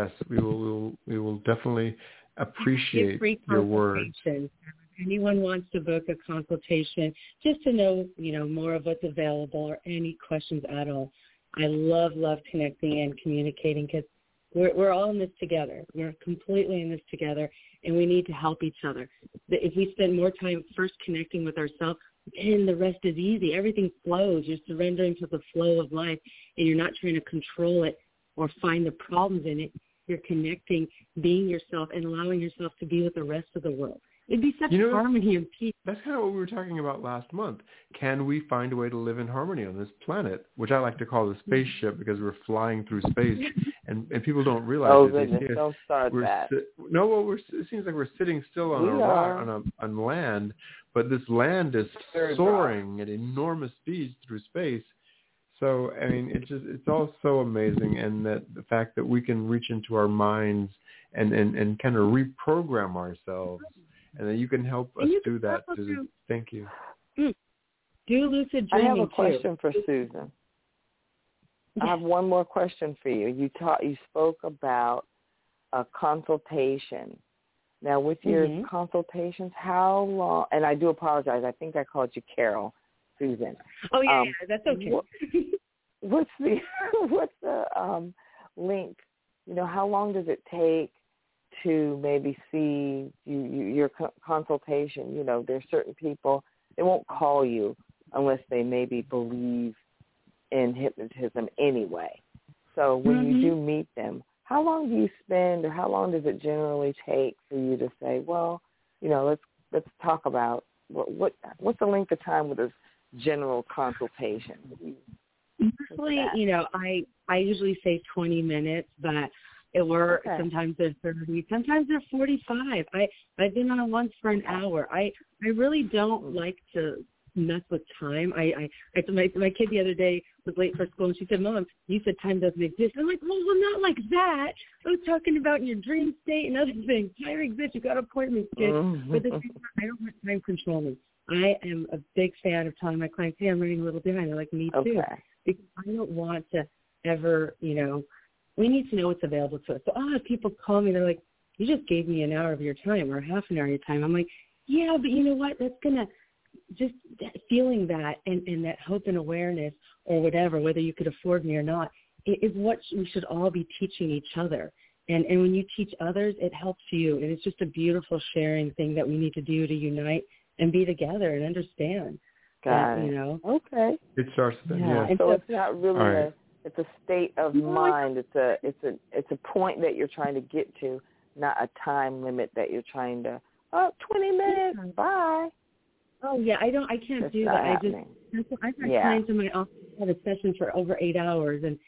will definitely appreciate your words. If anyone wants to book a consultation just to know, more of what's available or any questions at all, I love connecting and communicating because we're all in this together. We're completely in this together, and we need to help each other. If we spend more time first connecting with ourselves, then the rest is easy. Everything flows. You're surrendering to the flow of life, and you're not trying to control it or find the problems in it. You're connecting, being yourself, and allowing yourself to be with the rest of the world. It'd be such harmony and peace. That's kind of what we were talking about last month. Can we find a way to live in harmony on this planet, which I like to call the spaceship because we're flying through space, and people don't realize Oh, that. goodness, don't start that. It seems like we're sitting still on land, but this land is soaring at enormous speeds through space. So, I mean, it's all so amazing, and that the fact that we can reach into our minds and kind of reprogram ourselves, and that you can help us do that. Thank you. Do lucid dreaming. I have a question for Susan. I have one more question for you. You spoke about a consultation. Now, with your consultations, how long? And I do apologize. I think I called you Carol, Susan. Oh yeah, that's okay. What's the link? You know, how long does it take to maybe see your consultation? You know, there's certain people, they won't call you unless they maybe believe in hypnotism anyway. So when you do meet them, how long do you spend, or how long does it generally take for you to say, well, you know, let's talk about what's the length of time with a general consultation? Usually, you know, I usually say 20 minutes, but sometimes they're 30, sometimes they're 45. I've been on once for an hour. I really don't like to mess with time. My kid the other day was late for school, and she said, "Mom, you said time doesn't exist." I'm like, well, not like that. I was talking about your dream state and other things. Time exists. You got appointments, kid. But at the same time, I don't let time control me. I am a big fan of telling my clients, "Hey, I'm running a little behind." They're like, "Me too," because I don't want to ever, you know. We need to know what's available to us. So I'll have people call me. They're like, "You just gave me an hour of your time, or half an hour of your time." I'm like, "Yeah, but you know what? That's gonna." Just feeling that and that hope and awareness or whatever, whether you could afford me or not, is what we should all be teaching each other. And when you teach others, it helps you. And it's just a beautiful sharing thing that we need to do to unite and be together and understand. Got it. You know? Okay. It starts then, yeah. And so it's not really it's a state of mind. It's a point that you're trying to get to, not a time limit that you're trying to, 20 minutes, bye. Oh yeah, I can't do that. I've had clients in my office have a session for over 8 hours, and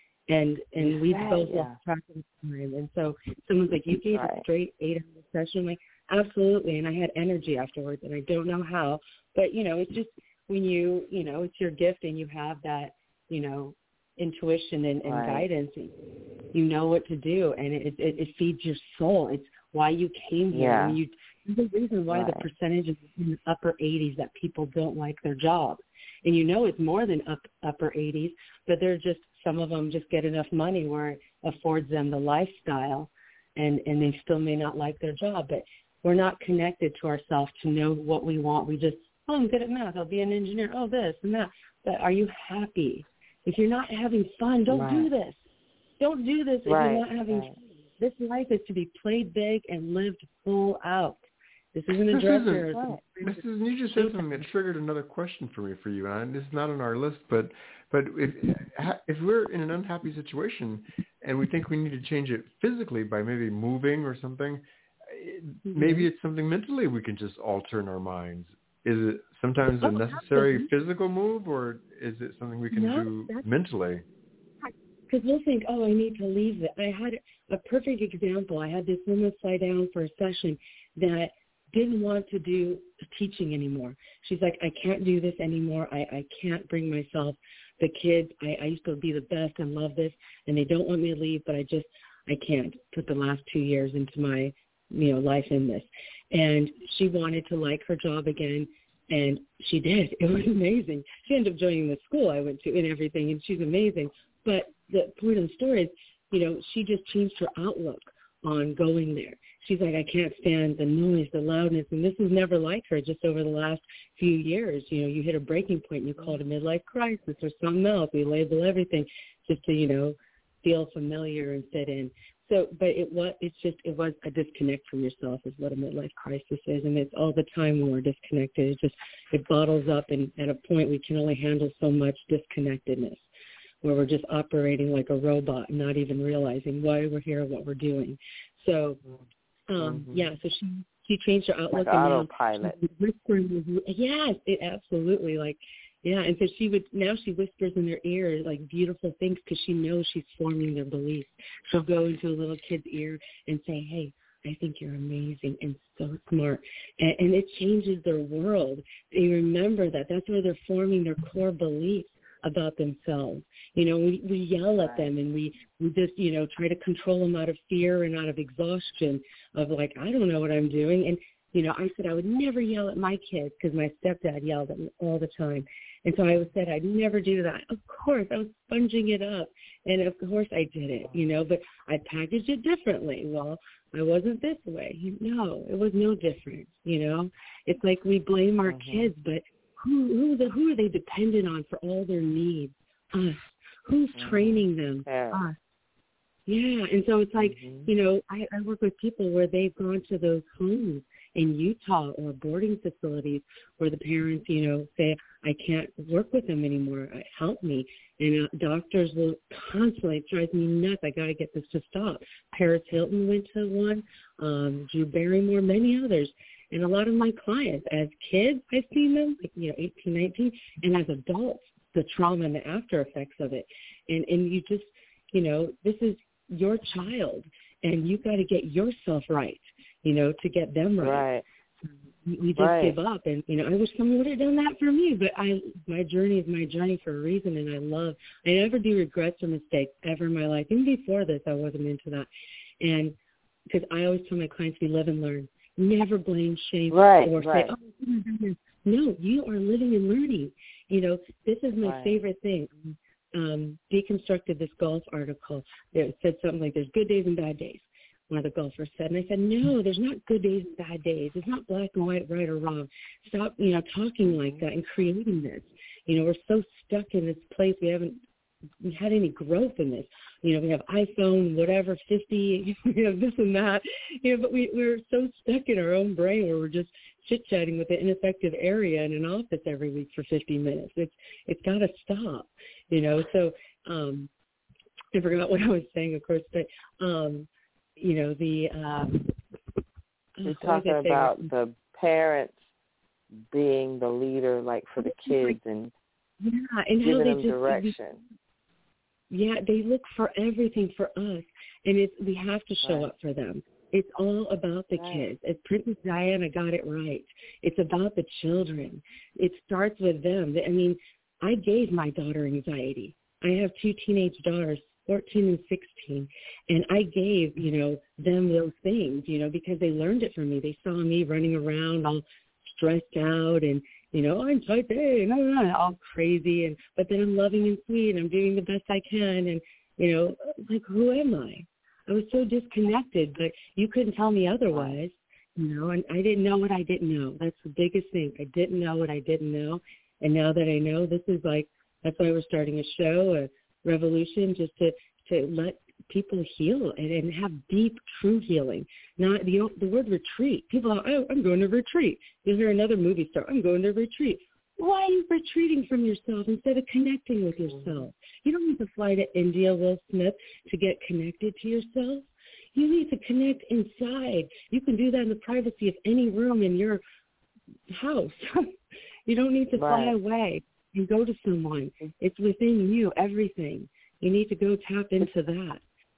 we've both lost track of time. And so someone's like, "You gave a straight 8-hour session?" I'm like, absolutely. And I had energy afterwards, and I don't know how, but you know, it's just when you know, it's your gift, and you have that, you know, intuition and guidance. You know what to do, and it feeds your soul. It's why you came here. Yeah. And the reason why the percentage is in the upper 80s that people don't like their job. And you know it's more than upper 80s, but they're just, some of them just get enough money where it affords them the lifestyle, and they still may not like their job. But we're not connected to ourselves to know what we want. We just, I'm good at math, I'll be an engineer, this and that. But are you happy? If you're not having fun, don't do this. Don't do this if you're not having fun. This life is to be played big and lived full out. This isn't a director. Susan, you just said something that triggered another question for you, and it's not on our list, but if we're in an unhappy situation and we think we need to change it physically by maybe moving or something, maybe it's something mentally we can just alter in our minds. Is it sometimes a necessary physical move, or is it something we can do mentally? Because we'll think, I need to leave it. I had a perfect example. I had this woman fly down for a session that didn't want to do teaching anymore. She's like, I can't do this anymore. I can't bring myself. The kids, I used to be the best and love this, and they don't want me to leave, but I can't put the last 2 years into my, life in this. And she wanted to like her job again, and she did. It was amazing. She ended up joining the school I went to and everything, and she's amazing. But the point of the story is, she just changed her outlook on going there. She's like, I can't stand the noise, the loudness, and this was never like her. Just over the last few years, you hit a breaking point and you call it a midlife crisis or something else. We label everything just to, feel familiar and fit in. So, but it was a disconnect from yourself is what a midlife crisis is, and it's all the time when we're disconnected. It bottles up, and at a point we can only handle so much disconnectedness, where we're just operating like a robot, not even realizing why we're here, what we're doing. So, so she changed her outlook. Like autopilot. Yes, it absolutely. And so she whispers in their ear like beautiful things because she knows she's forming their beliefs. She'll go into a little kid's ear and say, hey, I think you're amazing and so smart. And it changes their world. They remember that. That's where they're forming their core beliefs about themselves. You know, we yell at them, and we just, you know, try to control them out of fear and out of exhaustion of like, I don't know what I'm doing. And, you know, I said I would never yell at my kids because my stepdad yelled at me all the time. And so I said I'd never do that. Of course, I was sponging it up. And, of course, I did it, you know, but I packaged it differently. Well, I wasn't this way. No, it was no different, you know. It's like we blame our kids, but who are they dependent on for all their needs? Us. Who's training them? Us. Yeah, and so it's like, you know, I work with people where they've gone to those homes in Utah or boarding facilities where the parents, you know, say, I can't work with them anymore. Help me. And doctors will constantly, it drives me nuts. I got to get this to stop. Paris Hilton went to one, Drew Barrymore, many others. And a lot of my clients, as kids, I've seen them, like, you know, 18, 19, and as adults, the trauma and the after effects of it. And you just, you know, this is your child, and you got to get yourself right, you know, to get them right. We just give up, and, you know, I wish someone would have done that for me, but my journey is my journey for a reason, and I never do regrets or mistakes ever in my life. Even before this, I wasn't into that. And because I always tell my clients, we live and learn. Never blame, shame, or say, oh, no, you are living and learning. You know, this is my favorite thing. Deconstructed this golf article. It said something like, there's good days and bad days. One of the golfers said, and I said, no, there's not good days and bad days. It's not black and white, right or wrong. Stop, you know, talking like that and creating this. You know, we're so stuck in this place. We haven't had any growth in this. You know, we have iPhone, whatever, 50, you know, this and that. You know, but we're so stuck in our own brain where we're just chit-chatting with an ineffective area in an office every week for 50 minutes. It's got to stop, you know. So I forgot what I was saying, of course, but you know, you're talking about the parents being the leader, like for the kids, and and giving how they them direction. They look for everything for us, and we have to show up for them. It's all about the kids. As Princess Diana got it right. It's about the children. It starts with them. I mean, I gave my daughter anxiety. I have 2 teenage daughters, 14 and 16, and I gave, you know, them those things, you know, because they learned it from me. They saw me running around all stressed out and, you know, I'm type A, all crazy, but then I'm loving and sweet, and I'm doing the best I can, and, you know, like, who am I? I was so disconnected, but you couldn't tell me otherwise, you know, and I didn't know what I didn't know. That's the biggest thing. I didn't know what I didn't know, and now that I know, this is like, that's why we're starting a show, a revolution, just to let people heal and have deep, true healing. Not the word retreat. People are, oh, I'm going to retreat. You hear another movie star, I'm going to retreat. Why are you retreating from yourself instead of connecting with yourself? You don't need to fly to India, Will Smith, to get connected to yourself. You need to connect inside. You can do that in the privacy of any room in your house. You don't need to fly away and go to someone. It's within you, everything. You need to go tap into that.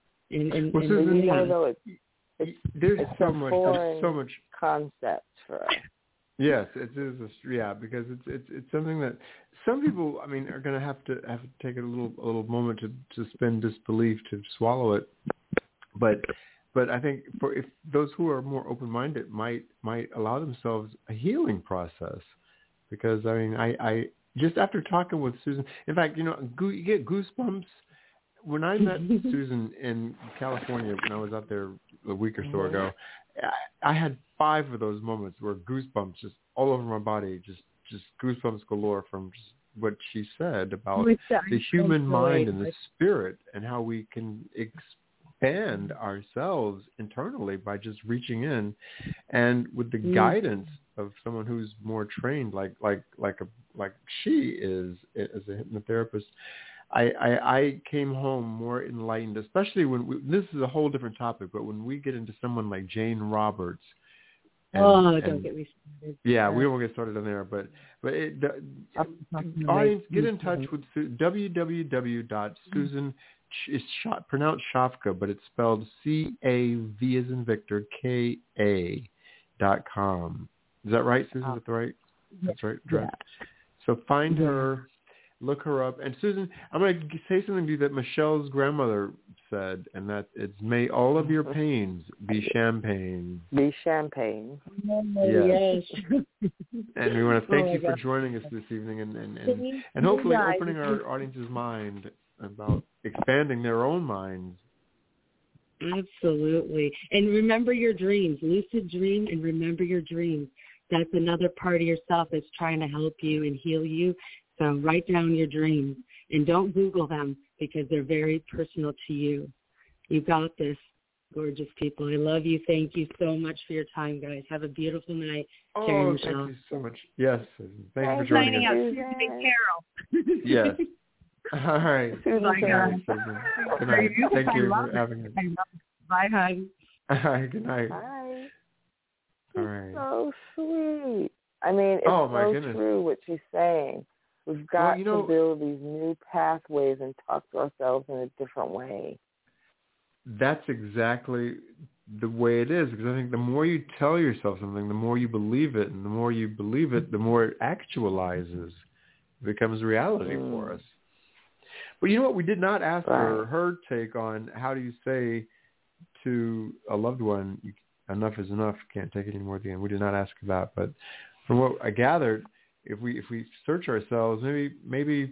There's so much concept for us. Yes, it is. Because it's something that some people, I mean, are going to have to take a little moment to suspend disbelief, to swallow it. But I think if those who are more open-minded might allow themselves a healing process, because I mean, I just after talking with Susan, in fact, you know, you get goosebumps. When I met Susan in California, when I was out there a week or so ago, I had 5 of those moments where goosebumps just all over my body, just goosebumps galore from just what she said about the human mind and the spirit and how we can expand ourselves internally by just reaching in, and with the guidance of someone who's more trained, like she is as a hypnotherapist. I came home more enlightened, especially when this is a whole different topic, but when we get into someone like Jane Roberts. Don't get me started. Yeah, we won't get started on there, but audience, get in touch with www.Susan. It's pronounced Shafka, but it's spelled C-A-V as in Victor, K-A.com. Is that right, Susan? Is that right? That's right. Yeah. So find her. Look her up. And Susan, I'm going to say something to you that Michelle's grandmother said, and that it's, may all of your pains be champagne. Be champagne. Yes. And we want to thank you for joining us this evening and hopefully opening our audience's mind about expanding their own minds. Absolutely. And remember your dreams. Lucid dream and remember your dreams. That's another part of yourself that's trying to help you and heal you. So write down your dreams and don't Google them because they're very personal to you. You got this, gorgeous people. I love you. Thank you so much for your time, guys. Have a beautiful night. Oh, thank you so much. Yes. Thank you for joining us. Carol. Yes. All right. Bye, guys. Good night. Thank you for having us. Bye, hon. All right. Good night. Bye. All right. So sweet. I mean, it's true what she's saying. We've got to build these new pathways and talk to ourselves in a different way. That's exactly the way it is, because I think the more you tell yourself something, the more you believe it, and the more you believe it, the more it actualizes. It becomes reality for us. But you know what? We did not ask her take on how do you say to a loved one, enough is enough, can't take it anymore at the end. We did not ask her that. But from what I gathered, if we search ourselves, maybe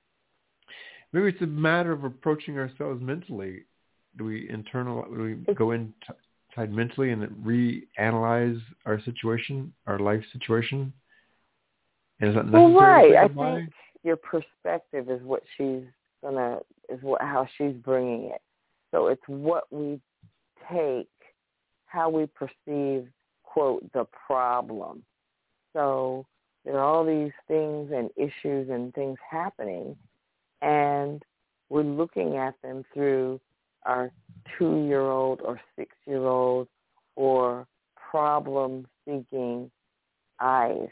it's a matter of approaching ourselves mentally. Do we go inside mentally and reanalyze our situation, our life situation? And is that necessary? Well, right. I think your perspective is what how she's bringing it. So it's what we take, how we perceive, quote, the problem. So there are all these things and issues and things happening, and we're looking at them through our 2-year-old or 6-year-old or problem-seeking eyes.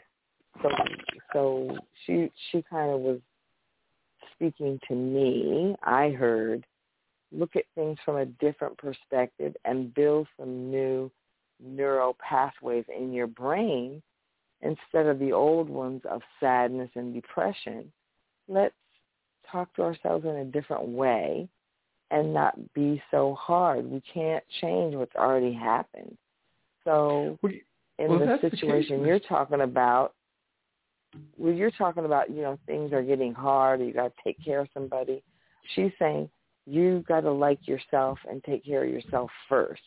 So she kind of was speaking to me. I heard, look at things from a different perspective and build some new neural pathways in your brain instead of the old ones of sadness and depression. Let's talk to ourselves in a different way and not be so hard. We can't change what's already happened. So in the situation you're talking about, things are getting hard, or you got to take care of somebody. She's saying you got to like yourself and take care of yourself first.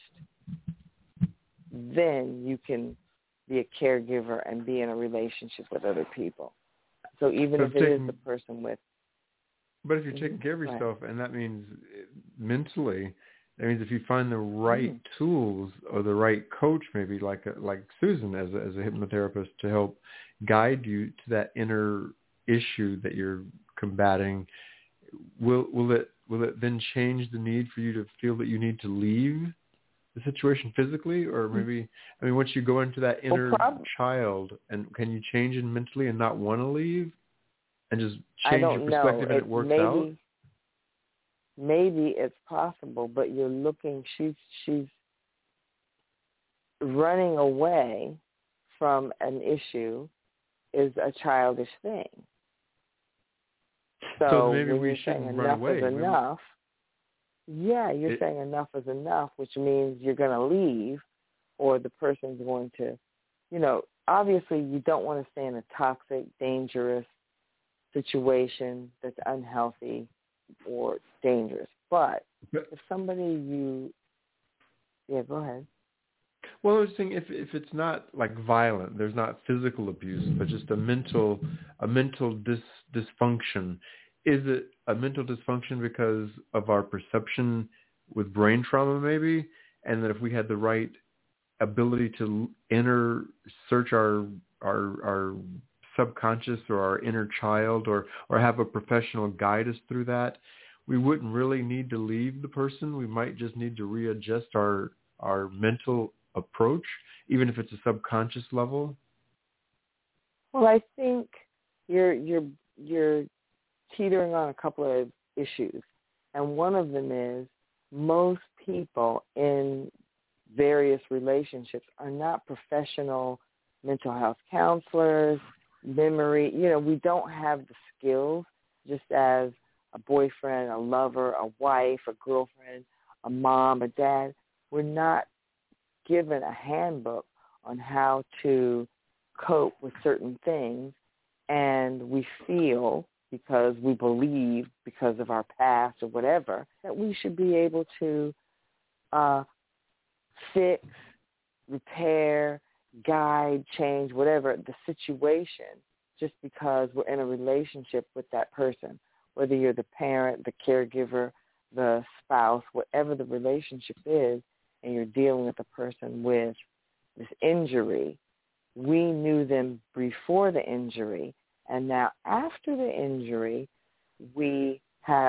Then you can be a caregiver and be in a relationship with other people. So even if it is the person with. But if you're taking care of yourself, and that means mentally, that means if you find the right tools or the right coach, maybe like Susan as a hypnotherapist, to help guide you to that inner issue that you're combating, will it then change the need for you to feel that you need to leave the situation physically? Or maybe, once you go into that inner child, and can you change it mentally and not want to leave and just change your perspective and it works out? Maybe it's possible, but you're looking, she's running away from an issue is a childish thing. So maybe we shouldn't run away. Enough. Yeah, you're saying enough is enough, which means you're going to leave, or the person's going to, obviously you don't want to stay in a toxic, dangerous situation that's unhealthy or dangerous. But if somebody go ahead. Well, I was saying if it's not like violent, there's not physical abuse, but just a mental dysfunction. Is it a mental dysfunction because of our perception with brain trauma, maybe? And that if we had the right ability to search our subconscious or our inner child, or have a professional guide us through that, we wouldn't really need to leave the person. We might just need to readjust our mental approach, even if it's a subconscious level. Well, I think you're teetering on a couple of issues, and one of them is most people in various relationships are not professional mental health counselors, we don't have the skills just as a boyfriend, a lover, a wife, a girlfriend, a mom, a dad. We're not given a handbook on how to cope with certain things, and we feel, because we believe, because of our past or whatever, that we should be able to fix, repair, guide, change, whatever the situation, just because we're in a relationship with that person, whether you're the parent, the caregiver, the spouse, whatever the relationship is, and you're dealing with a person with this injury. We knew them before the injury, and now after the injury, we're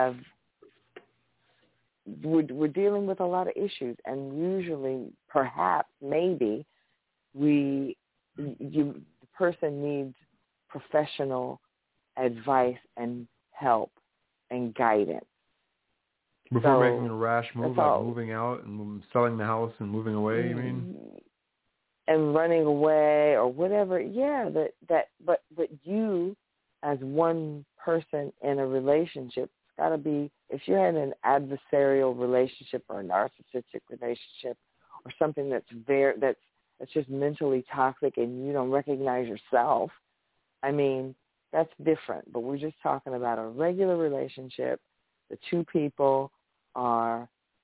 dealing with a lot of issues, and usually, perhaps, maybe, the person needs professional advice and help and guidance. Before making a rash move, like moving out and selling the house and moving away, you mean? And running away or whatever, but you as one person in a relationship, it's got to be, if you're in an adversarial relationship or a narcissistic relationship or something that's just mentally toxic and you don't recognize yourself, I mean, that's different. But we're just talking about a regular relationship. The two people are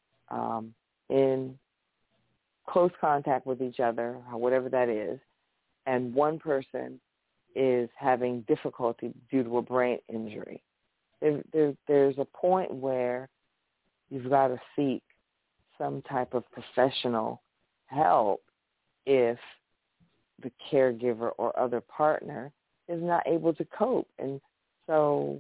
in close contact with each other, whatever that is, and one person is having difficulty due to a brain injury. There's a point where you've got to seek some type of professional help if the caregiver or other partner is not able to cope. And so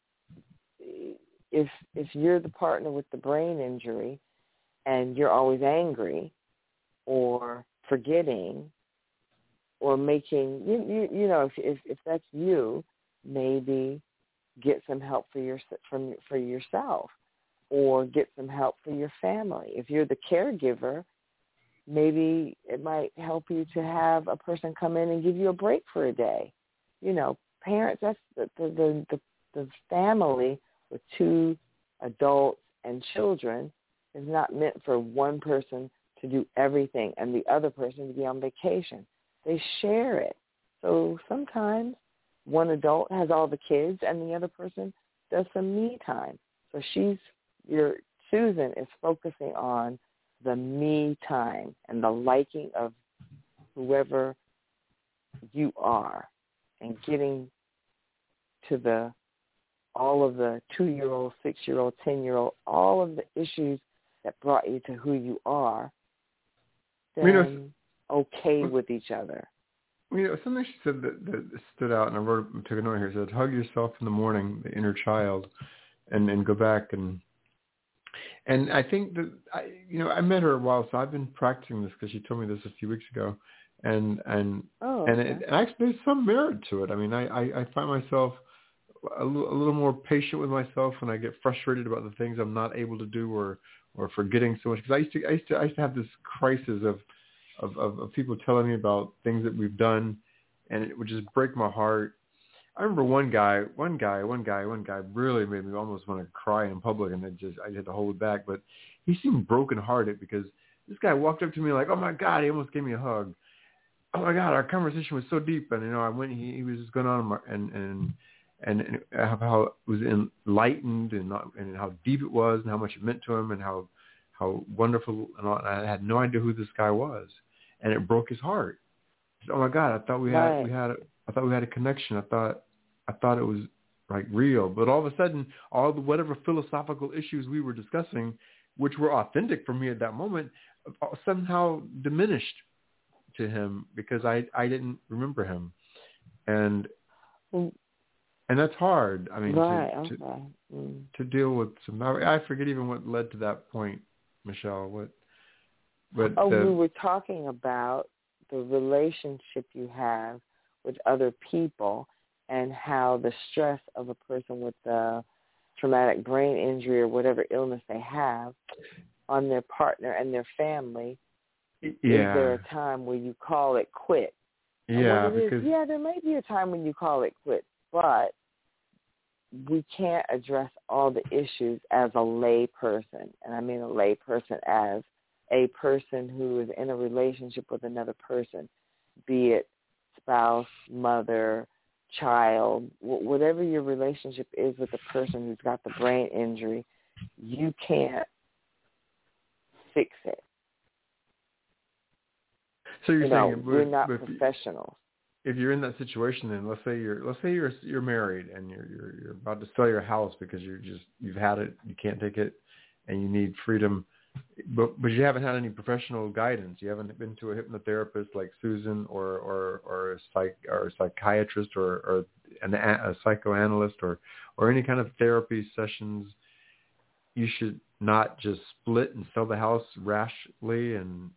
if you're the partner with the brain injury and you're always angry or forgetting or making, if that's you, maybe get some help for yourself or get some help for your family. If you're the caregiver, maybe it might help you to have a person come in and give you a break for a day. Parents, that's the family with two adults and children is not meant for one person to do everything and the other person to be on vacation. They share it. So sometimes one adult has all the kids and the other person does some me time. So Susan is focusing on the me time and the liking of whoever you are and getting to all of the 2-year-old, 6-year-old, 10-year-old, all of the issues that brought you to who you are, then okay with each other. Something she said that stood out, and I took a note here. It said, hug yourself in the morning, the inner child, and go back. And I think that, I met her a while, so I've been practicing this because she told me this a few weeks ago. And actually there's some merit to it. I mean, I find myself a little more patient with myself when I get frustrated about the things I'm not able to do or forgetting so much. Because I used to have this crisis of people telling me about things that we've done, and it would just break my heart. I remember one guy really made me almost want to cry in public, and I had to hold it back. But he seemed brokenhearted because this guy walked up to me like, oh my God, he almost gave me a hug. Oh my God, our conversation was so deep, and I went. He was just going on and how it was enlightened and how deep it was and how much it meant to him and how wonderful and all. And I had no idea who this guy was, and it broke his heart. He said, oh my God, I thought we had a connection. I thought it was like real, but all of a sudden, whatever philosophical issues we were discussing, which were authentic for me at that moment, somehow diminished to him because I didn't remember him, and that's hard. I mean, to deal with some. I forget even what led to that point, Michelle. We were talking about the relationship you have with other people and how the stress of a person with a traumatic brain injury or whatever illness they have on their partner and their family. Is there a time where you call it quit? Yeah, there may be a time when you call it quit, but we can't address all the issues as a lay person. And I mean a lay person as a person who is in a relationship with another person, be it spouse, mother, child, whatever your relationship is with the person who's got the brain injury, you can't fix it. So you're saying we're not professionals. If you're in that situation, then let's say you're married and you're about to sell your house because you've had it, you can't take it, and you need freedom, but you haven't had any professional guidance. You haven't been to a hypnotherapist like Susan or a psychiatrist or a psychoanalyst or any kind of therapy sessions. You should not just split and sell the house rashly and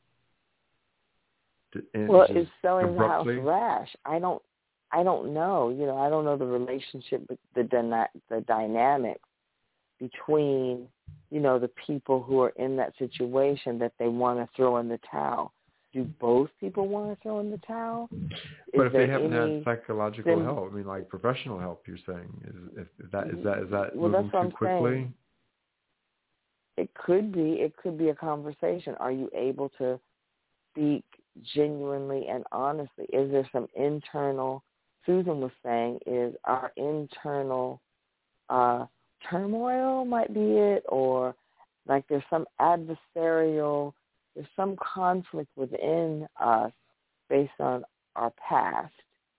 well, is selling abruptly? The house rash? I don't know. I don't know the relationship, the dynamics between, the people who are in that situation that they want to throw in the towel. Do both people want to throw in the towel? But if they haven't had psychological help, like professional help, you're saying, is that well, moving that's too quickly? Saying. It could be. It could be a conversation. Are you able to speak genuinely and honestly? Is there some internal, Susan was saying, is our internal turmoil might be it, or like there's some adversarial, there's some conflict within us based on our past.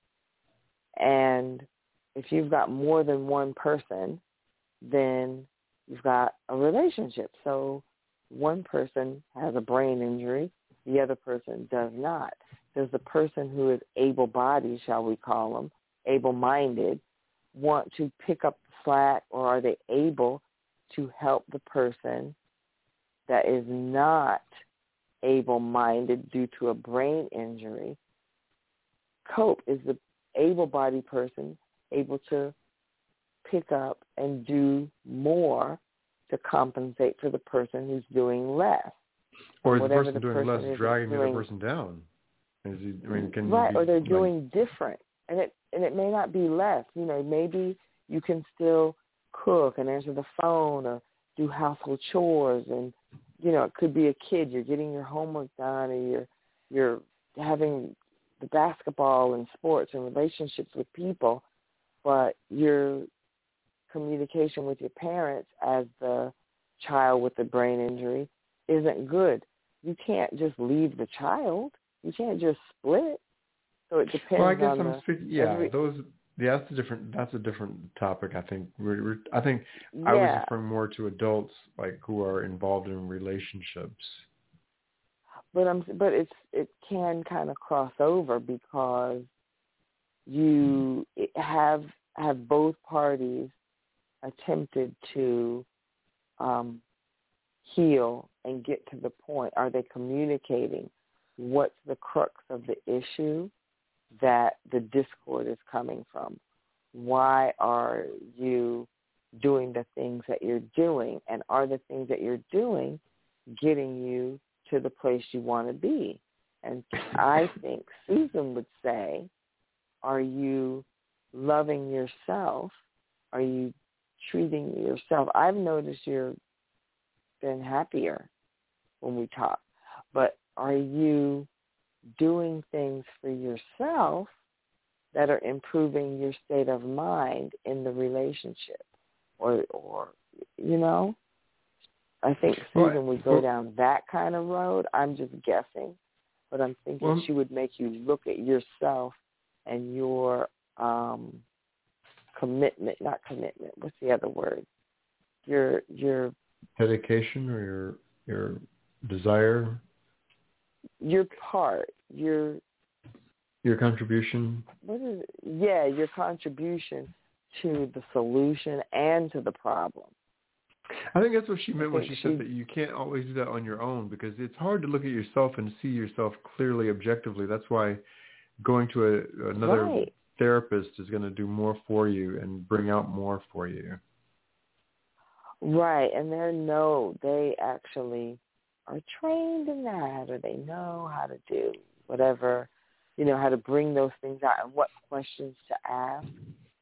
And if you've got more than one person, then you've got a relationship. So one person has a brain injury, the other person does not. Does the person who is able-bodied, shall we call them, able-minded, want to pick up the slack, or are they able to help the person that is not able-minded due to a brain injury cope? Is the able-bodied person able to pick up and do more to compensate for the person who's doing less? Or is the person doing less dragging the other person down? Right, or they're doing different. And it may not be less. Maybe you can still cook and answer the phone or do household chores, and it could be a kid. You're getting your homework done, and you're having the basketball and sports and relationships with people, but your communication with your parents as the child with the brain injury isn't good. You can't just leave the child. You can't just split. So it depends. Well, I guess on I'm speaking. Yeah, that's a different topic. I think I was referring more to adults who are involved in relationships. But it can kind of cross over because you have both parties attempted to heal and get to the point. Are they communicating what's the crux of the issue that the discord is coming from? Why are you doing the things that you're doing? And are the things that you're doing getting you to the place you want to be? And I think Susan would say, are you loving yourself? Are you treating yourself? I've noticed you've been happier when we talk, but are you doing things for yourself that are improving your state of mind in the relationship? Or I think Susan would go down that kind of road. I'm just guessing, but I'm thinking she would make you look at yourself and your not commitment. What's the other word? Your dedication or your desire. Your part. Your contribution. What is it? Yeah, your contribution to the solution and to the problem. I think that's what she meant when she said that you can't always do that on your own, because it's hard to look at yourself and see yourself clearly, objectively. That's why going to another therapist is going to do more for you and bring out more for you. Right, and they actually are trained in that, or they know how to do whatever, how to bring those things out and what questions to ask.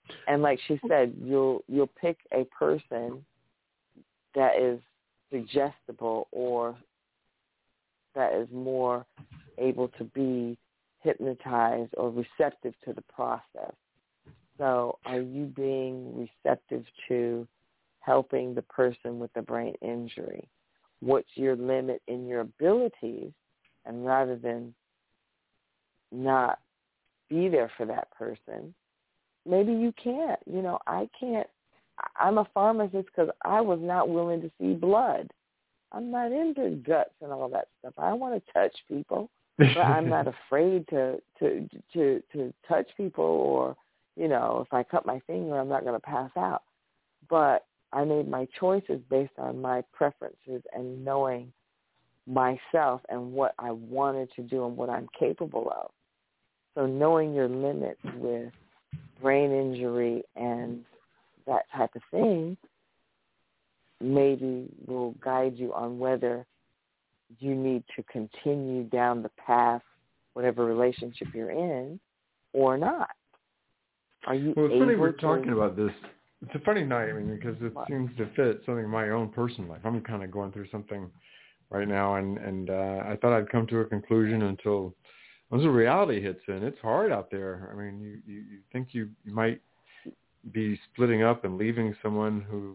And like she said, you'll pick a person that is suggestible or that is more able to be hypnotized or receptive to the process. So are you being receptive to helping the person with the brain injury? What's your limit in your abilities? And rather than not be there for that person, maybe you can't. I can't. I'm a pharmacist because I was not willing to see blood. I'm not into guts and all that stuff. I want to touch people, but I'm not afraid to touch people. Or, if I cut my finger, I'm not going to pass out. But I made my choices based on my preferences and knowing myself and what I wanted to do and what I'm capable of. So knowing your limits with brain injury and that type of thing maybe will guide you on whether you need to continue down the path, whatever relationship you're in, or not. Are you Well, it's funny we're to... talking about this. It's a funny night, because it seems to fit something in my own personal life. I'm kind of going through something right now, and I thought I'd come to a conclusion until reality hits in. It's hard out there. You think you might be splitting up and leaving someone who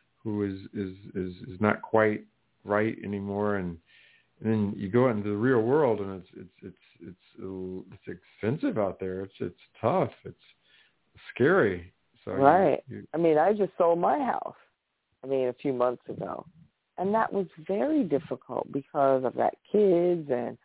is not quite right anymore, and then you go out into the real world, and it's expensive out there. It's tough. It's scary. So right. I just sold my house. A few months ago, and that was very difficult because I've got kids, and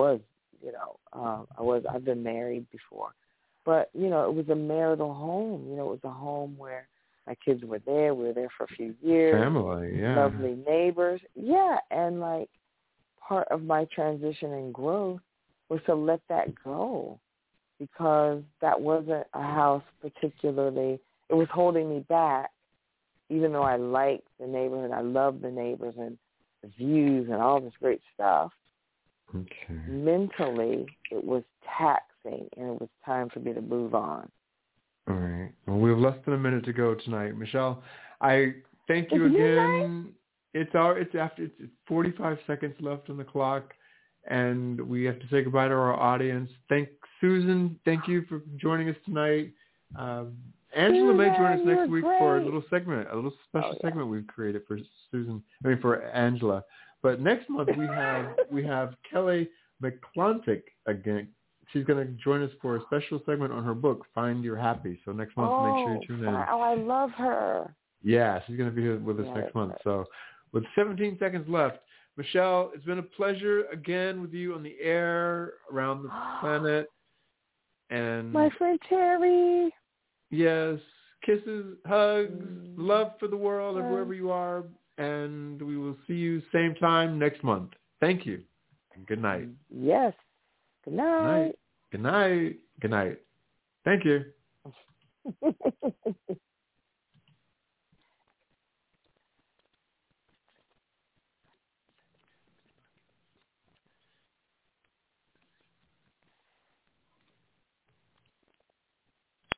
I've been married before, but it was a marital home. It was a home where my kids were there. We were there for a few years. Family, yeah. Lovely neighbors. Yeah, and part of my transition and growth was to let that go because that wasn't a house particularly. It was holding me back, even though I liked the neighborhood. I loved the neighbors and the views and all this great stuff. Okay. Mentally, it was taxing, and it was time for me to move on. All right. Well, we have less than a minute to go tonight. Michelle, I thank you again. It's 45 seconds left on the clock, and we have to say goodbye to our audience. Susan, thank you for joining us tonight. Angela may join us next week for a little special segment we've created for for Angela. But next month we have Kelly McClontic again. She's going to join us for a special segment on her book, Find Your Happy. So next month, make sure you tune in. Oh, I love her. Yeah, she's going to be here with us next month. So with 17 seconds left, Michelle, it's been a pleasure again with you on the air around the planet. And my friend Terry. Yes, kisses, hugs, love for the world and wherever you are. And we will see you same time next month. Thank you. And good night. Yes. Good night. Good night. Good night. Good night. Thank you.